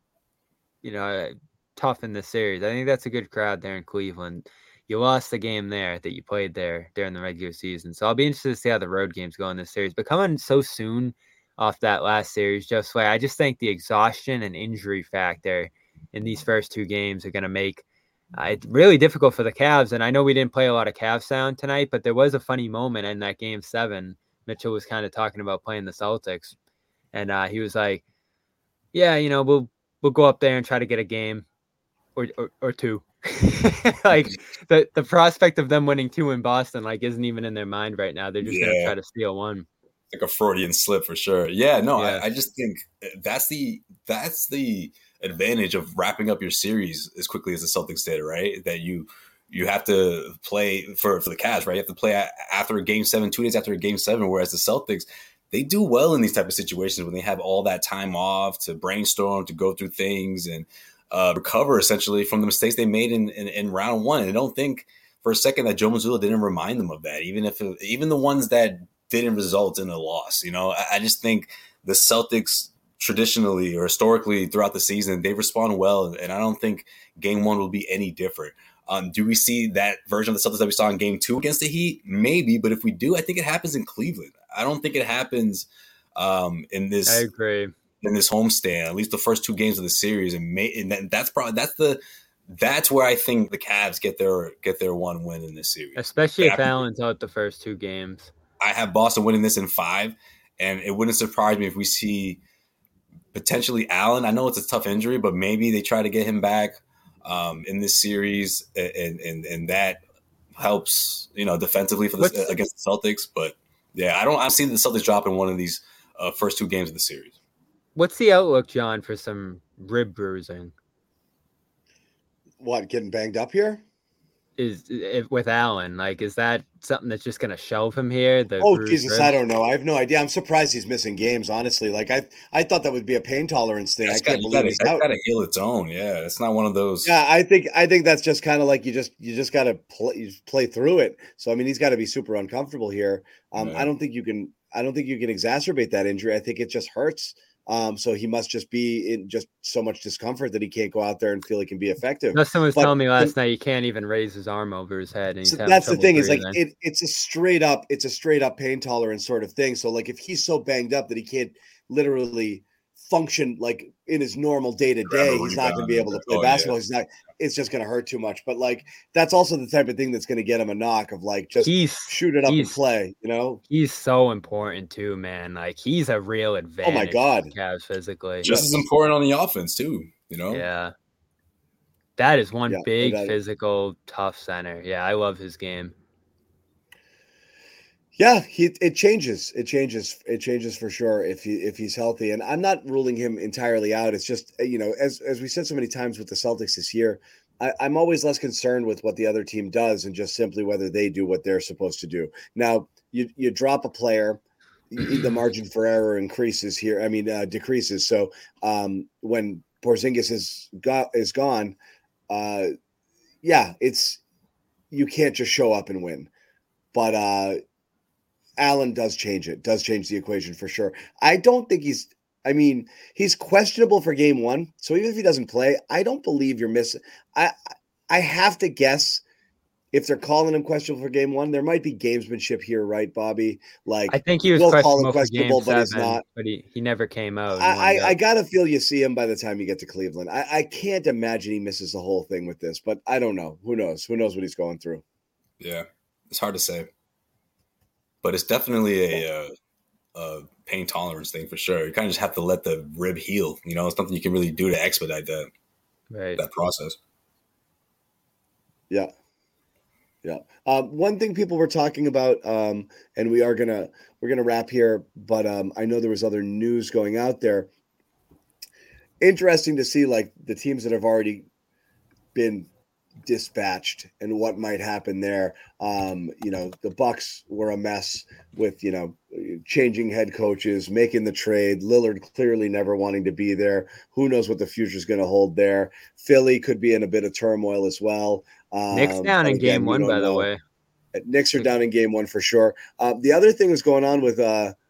tough in this series. I think that's a good crowd there in Cleveland. You lost the game there that you played there during the regular season. So I'll be interested to see how the road games go in this series. But coming so soon off that last series, Joe Sway, I just think the exhaustion and injury factor in these first two games are going to make it really difficult for the Cavs. And I know we didn't play a lot of Cavs sound tonight, but there was a funny moment in that game 7. Mitchell was kind of talking about playing the Celtics. And he was like, yeah, we'll go up there and try to get a game or two. Like the prospect of them winning 2 in Boston isn't even in their mind right now. They're just going to try to steal 1. Like a Freudian slip for sure. Yeah, no, yeah. I just think that's the advantage of wrapping up your series as quickly as the Celtics did, right? That you have to play for the Cavs, right? You have to play after a game 7, 2 days after a game 7, whereas the Celtics, they do well in these type of situations when they have all that time off to brainstorm, to go through things and recover essentially from the mistakes they made in round 1. And I don't think for a second that Joe Mazzulla didn't remind them of that, even the ones that didn't result in a loss. I just think the Celtics traditionally or historically throughout the season, they respond well. And I don't think game 1 will be any different. Do we see that version of the Celtics that we saw in game 2 against the Heat? Maybe, but if we do, I think it happens in Cleveland. I don't think it happens in this. I agree. In this homestand, at least the first 2 games of the series, and that's where I think the Cavs get their 1 win in this series. Especially if Allen's out the first 2 games. I have Boston winning this in 5, and it wouldn't surprise me if we see potentially Allen. I know it's a tough injury, but maybe they try to get him back in this series, and that helps defensively for against the Celtics. But yeah, I'm seeing the Celtics dropping one of these first 2 games of the series. What's the outlook, John, for some rib bruising? What, getting banged up here? With Allen, is that something that's just going to shelve him here? Jesus, ribs? I don't know. I have no idea. I'm surprised he's missing games, honestly. I thought that would be a pain tolerance thing. I can't believe he's out. Got to heal its own. Yeah, it's not one of those. Yeah, I think that's just kind of like you just got to play through it. So I mean, he's got to be super uncomfortable here. Right. I don't think you can exacerbate that injury. I think it just hurts. So he must just be in just so much discomfort that he can't go out there and feel he can be effective. Justin was telling me last night he can't even raise his arm over his head. And that's the thing. Is it's a straight up pain tolerance sort of thing. So if he's so banged up that he can't literally function in his normal day to day, he's not going to be able to play basketball. Yeah. It's just going to hurt too much. But that's also the type of thing that's going to get him a knock of just shoot it up and play. He's so important too, man. He's a real advantage. Oh my God, Cavs physically, just as important on the offense too. Yeah, that is one big physical tough center. Yeah, I love his game. Yeah, it changes. It changes for sure if he's healthy. And I'm not ruling him entirely out. It's just, as we said so many times with the Celtics this year, I'm always less concerned with what the other team does and just simply whether they do what they're supposed to do. Now, you drop a player, the margin for error increases here. I mean, decreases. So when Porzingis is gone, you can't just show up and win. But Allen does change the equation for sure. I don't think he's questionable for game 1. So even if he doesn't play, I don't believe you're missing. I have to guess if they're calling him questionable for game 1, there might be gamesmanship here, right, Bobby? I think he was questionable for game 7, but he's not. But he never came out. I gotta feel you see him by the time you get to Cleveland. I can't imagine he misses the whole thing with this, but I don't know. Who knows? Who knows what he's going through? Yeah, it's hard to say. But it's definitely a pain tolerance thing for sure. You kind of just have to let the rib heal. It's nothing you can really do to expedite that process. Yeah. Yeah. One thing people were talking about, and we're gonna wrap here, but I know there was other news going out there. Interesting to see like the teams that have already been dispatched and what might happen there. The Bucks were a mess with, changing head coaches, making the trade. Lillard clearly never wanting to be there. Who knows what the future is going to hold there. Philly could be in a bit of turmoil as well. Knicks down in game one, by the way. Knicks are down in game one for sure. The other thing that's going on with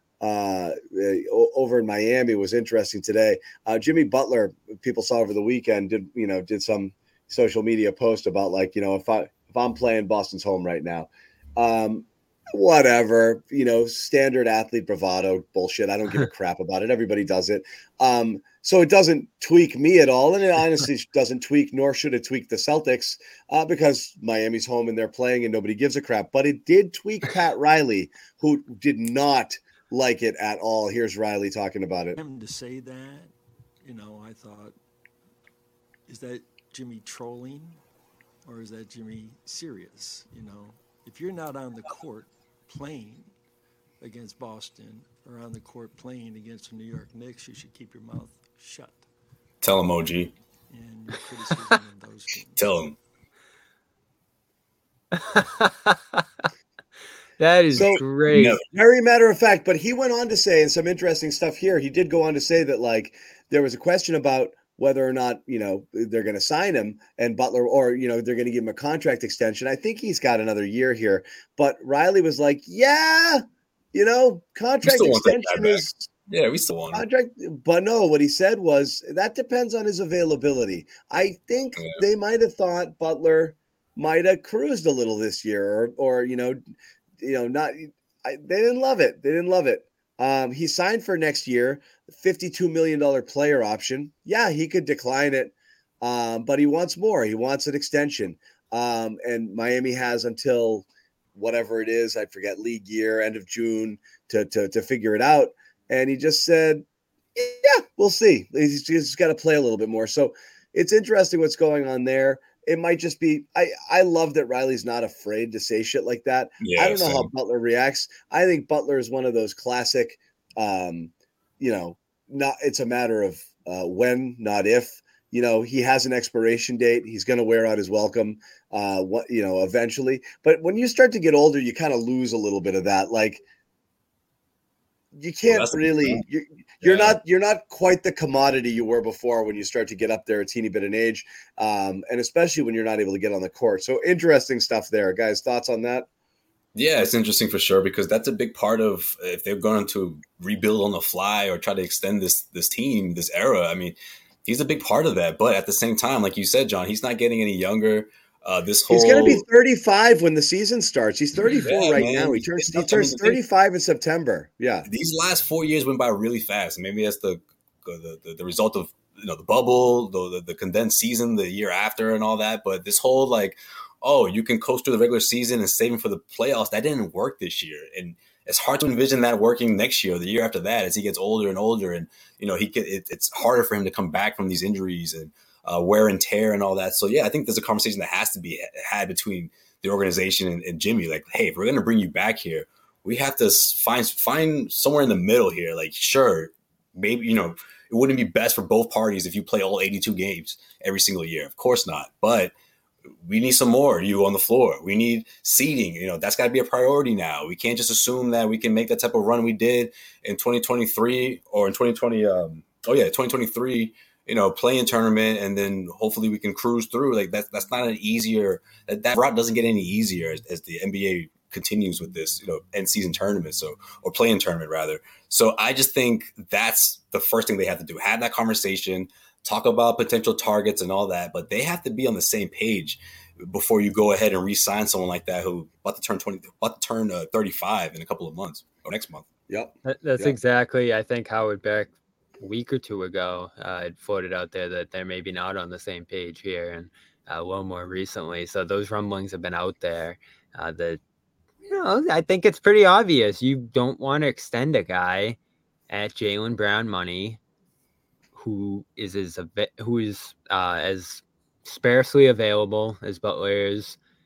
over in Miami was interesting today. Jimmy Butler, people saw over the weekend, did some social media post about like, if I'm playing Boston's home right now, whatever, standard athlete bravado bullshit. I don't give a crap about it. Everybody does it. So it doesn't tweak me at all. And it honestly doesn't tweak, nor should it tweak the Celtics because Miami's home and they're playing and nobody gives a crap. But it did tweak Pat Riley, who did not like it at all. Here's Riley talking about it. Him to say that, I thought, is that Jimmy trolling or is that Jimmy serious? If you're not on the court playing against Boston or on the court playing against the New York Knicks, you should keep your mouth shut. Tell him, OG. And your criticism of those teams. Tell him. That is great. No, very matter of fact, but he went on to say, and some interesting stuff here, he did go on to say that like there was a question about whether or not, they're going to sign him and Butler or, they're going to give him a contract extension. I think he's got another year here, but Riley was like, yeah, contract extension is. Yeah, we still want contract, but no, what he said was that depends on his availability. I think they might have thought Butler might have cruised a little this year or not. They didn't love it. They didn't love it. He signed for next year, $52 million player option. Yeah, he could decline it, but he wants more. He wants an extension. And Miami has until whatever it is, I forget, league year, end of June to figure it out. And he just said, yeah, we'll see. He's just got to play a little bit more. So it's interesting what's going on there. It might just be I love that Riley's not afraid to say shit like that. Yeah, I don't know how Butler reacts. I think Butler is one of those classic, not it's a matter of when, not if. He has an expiration date. He's going to wear out his welcome, eventually. But when you start to get older, you kind of lose a little bit of that. Like, you can't really you're not quite the commodity you were before when you start to get up there a teeny bit in age, and especially when you're not able to get on the court. So interesting stuff there, guys. Thoughts on that? Yeah, it's interesting for sure because that's a big part of if they're going to rebuild on the fly or try to extend this team, this era. I mean, he's a big part of that. But at the same time, like you said, John, he's not getting any younger. He's going to be 35 when the season starts. He's 34 right now. He turns 35 in September. Yeah. These last 4 years went by really fast. And maybe that's the result of the bubble, the condensed season the year after and all that. But this whole you can coast through the regular season and save him for the playoffs. That didn't work this year. And it's hard to envision that working next year or the year after that as he gets older and older. And, it's harder for him to come back from these injuries and wear and tear and all that. So, yeah, I think there's a conversation that has to be had between the organization and Jimmy. Like, hey, if we're going to bring you back here, we have to find somewhere in the middle here. Like, sure, maybe, it wouldn't be best for both parties if you play all 82 games every single year. Of course not. But we need some more you on the floor. We need seeding. That's got to be a priority now. We can't just assume that we can make that type of run we did in 2023 or in 2023, play-in tournament, and then hopefully we can cruise through. Like that's not an easier. That route doesn't get any easier as the NBA continues with this, end season tournament, or play-in tournament rather. So I just think that's the first thing they have to do. Have that conversation, talk about potential targets and all that, but they have to be on the same page before you go ahead and re-sign someone like that who about to turn 35 in a couple of months or next month. Yep, that's exactly. I think Howard Beck a week or two ago it floated out there that they're maybe not on the same page here, and a little more recently. So those rumblings have been out there. That I think it's pretty obvious. You don't want to extend a guy at Jaylen Brown money who is as sparsely available as Butler is,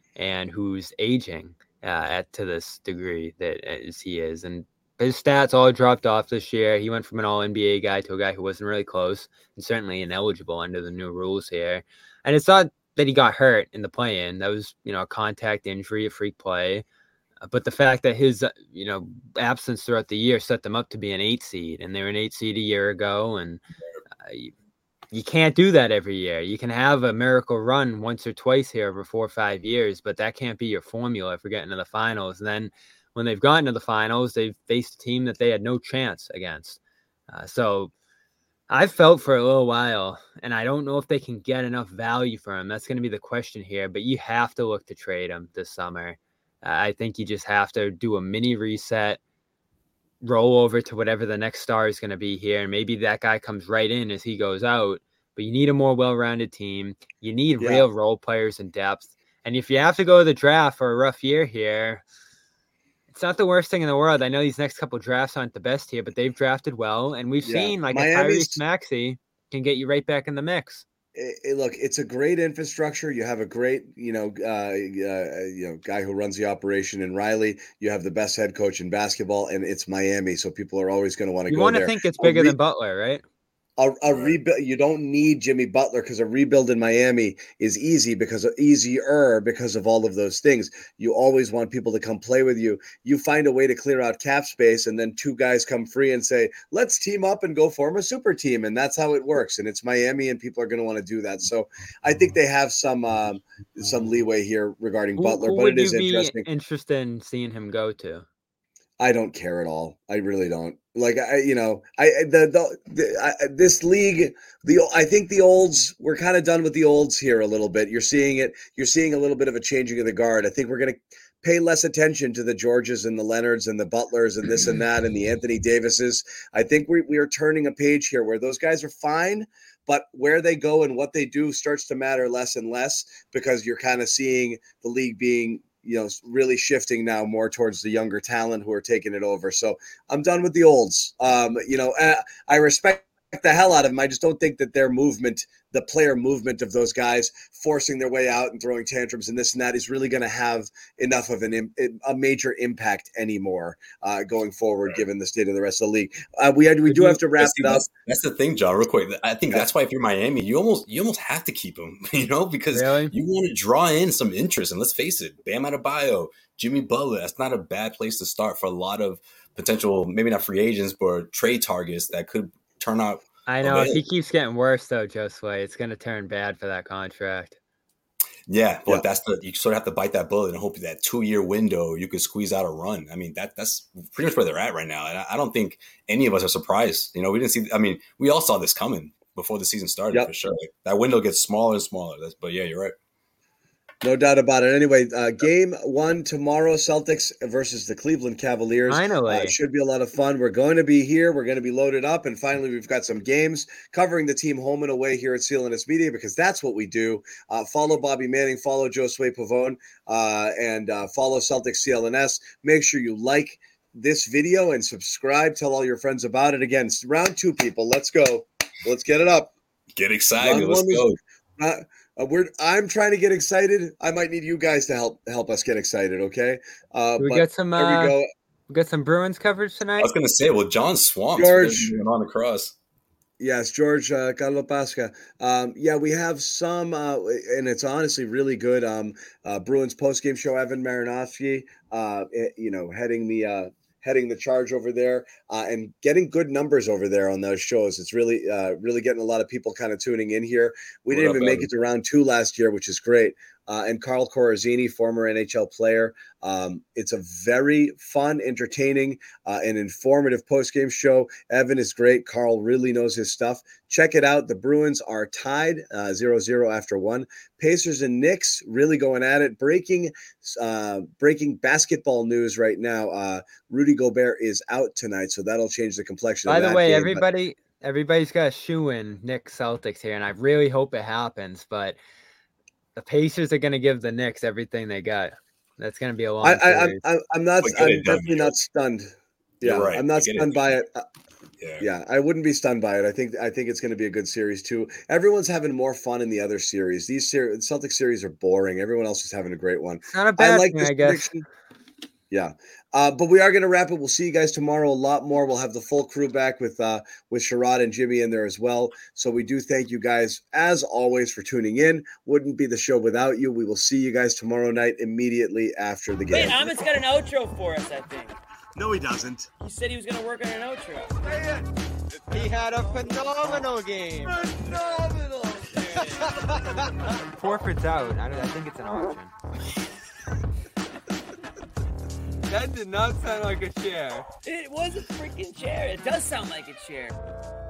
and who's aging to this degree that as he is. And his stats all dropped off this year. He went from an all-NBA guy to a guy who wasn't really close and certainly ineligible under the new rules here. And it's not that he got hurt in the play-in. That was, a contact injury, a freak play. But the fact that his, absence throughout the year set them up to be an 8 seed, and they were an 8 seed a year ago. And you can't do that every year. You can have a miracle run once or twice here over 4 or 5 years, but that can't be your formula for getting to the finals. And then when they've gotten to the finals, they've faced a team that they had no chance against. So I've felt for a little while, and I don't know if they can get enough value for him. That's going to be the question here, but you have to look to trade him this summer. I think you just have to do a mini reset, roll over to whatever the next star is going to be here, and maybe that guy comes right in as he goes out. But you need a more well-rounded team. You need real role players and depth. And if you have to go to the draft for a rough year here, it's not the worst thing in the world. I know these next couple drafts aren't the best here, but they've drafted well, and we've seen like a Tyrese Maxey can get you right back in the mix. Look, it's a great infrastructure. You have a great, guy who runs the operation in Riley. You have the best head coach in basketball, and it's Miami, so people are always going to want to go there. You want to think it's bigger than Butler, right? A rebuild. You don't need Jimmy Butler because a rebuild in Miami is easier because of all of those things. You always want people to come play with you. You find a way to clear out cap space, and then 2 guys come free and say, "Let's team up and go form a super team." And that's how it works. And it's Miami, and people are going to want to do that. So I think they have some leeway here regarding Butler. But it is interesting. Interested in seeing him go to? I don't care at all. I really don't. Like this league, I think the olds, we're kind of done with the olds here a little bit. You're seeing it. You're seeing a little bit of a changing of the guard. I think we're going to pay less attention to the Georges and the Leonards and the Butlers and this and that and the Anthony Davises. I think we are turning a page here where those guys are fine, but where they go and what they do starts to matter less and less because you're kind of seeing the league being really shifting now more towards the younger talent who are taking it over. So I'm done with the olds. I respect the hell out of them. I just don't think that their movement, the player movement of those guys forcing their way out and throwing tantrums and this and that is really going to have enough of a major impact anymore going forward, given the state of the rest of the league. We do have to wrap it up. That's the thing, John, real quick. I think that's why if you're Miami, you almost have to keep him, because you want to draw in some interest. And let's face it, Bam Adebayo, Jimmy Butler, that's not a bad place to start for a lot of potential, maybe not free agents, but trade targets that could turn out. I know. If he keeps getting worse, though, Josue, it's going to turn bad for that contract. Yeah, but you sort of have to bite that bullet and hope that 2-year window you could squeeze out a run. I mean, that's pretty much where they're at right now. And I don't think any of us are surprised. We didn't see – I mean, we all saw this coming before the season started for sure. Like, that window gets smaller and smaller. But, yeah, you're right. No doubt about it. Anyway, game 1 tomorrow, Celtics versus the Cleveland Cavaliers. Finally. It should be a lot of fun. We're going to be here. We're going to be loaded up. And finally, we've got some games covering the team home and away here at CLNS Media because that's what we do. Follow Bobby Manning, follow Josue Pavone, and follow Celtics CLNS. Make sure you like this video and subscribe. Tell all your friends about it. Again, round 2, people. Let's go. Let's get it up. Get excited. Let's go. I'm trying to get excited. I might need you guys to help us get excited. Okay. We got some. There we go. We got some Bruins coverage tonight. I was going to say, well, John swamped George on the cross. Yes, George Carlo Pasca. We have some, and it's honestly really good. Bruins postgame show. Evan Marinofsky, heading the charge over there and getting good numbers over there on those shows. It's really getting a lot of people kind of tuning in here. We didn't even make it to round 2 last year, which is great. And Carl Corazzini, former NHL player. It's a very fun, entertaining, and informative postgame show. Evan is great. Carl really knows his stuff. Check it out. The Bruins are tied 0-0 after 1. Pacers and Knicks really going at it. Breaking basketball news right now. Rudy Gobert is out tonight, so that'll change the complexion. By the way, everybody's got a shoe in Knicks Celtics here, and I really hope it happens, but the Pacers are going to give the Knicks everything they got. That's going to be a long series. I'm definitely not stunned. Yeah, right. I'm not stunned by it. Yeah, I wouldn't be stunned by it. I think it's going to be a good series too. Everyone's having more fun in the other series. These Celtics series are boring. Everyone else is having a great one. Not a bad thing, I guess. Prediction. Yeah. But we are going to wrap it. We'll see you guys tomorrow a lot more. We'll have the full crew back with Sherrod and Jimmy in there as well. So we do thank you guys, as always, for tuning in. Wouldn't be the show without you. We will see you guys tomorrow night immediately after the game. Wait, Amit's got an outro for us, I think. No, he doesn't. He said he was going to work on an outro. He had a phenomenal game. Phenomenal game. Forfeit's out. I think it's an auction. That did not sound like a chair. It was a freaking chair. It does sound like a chair.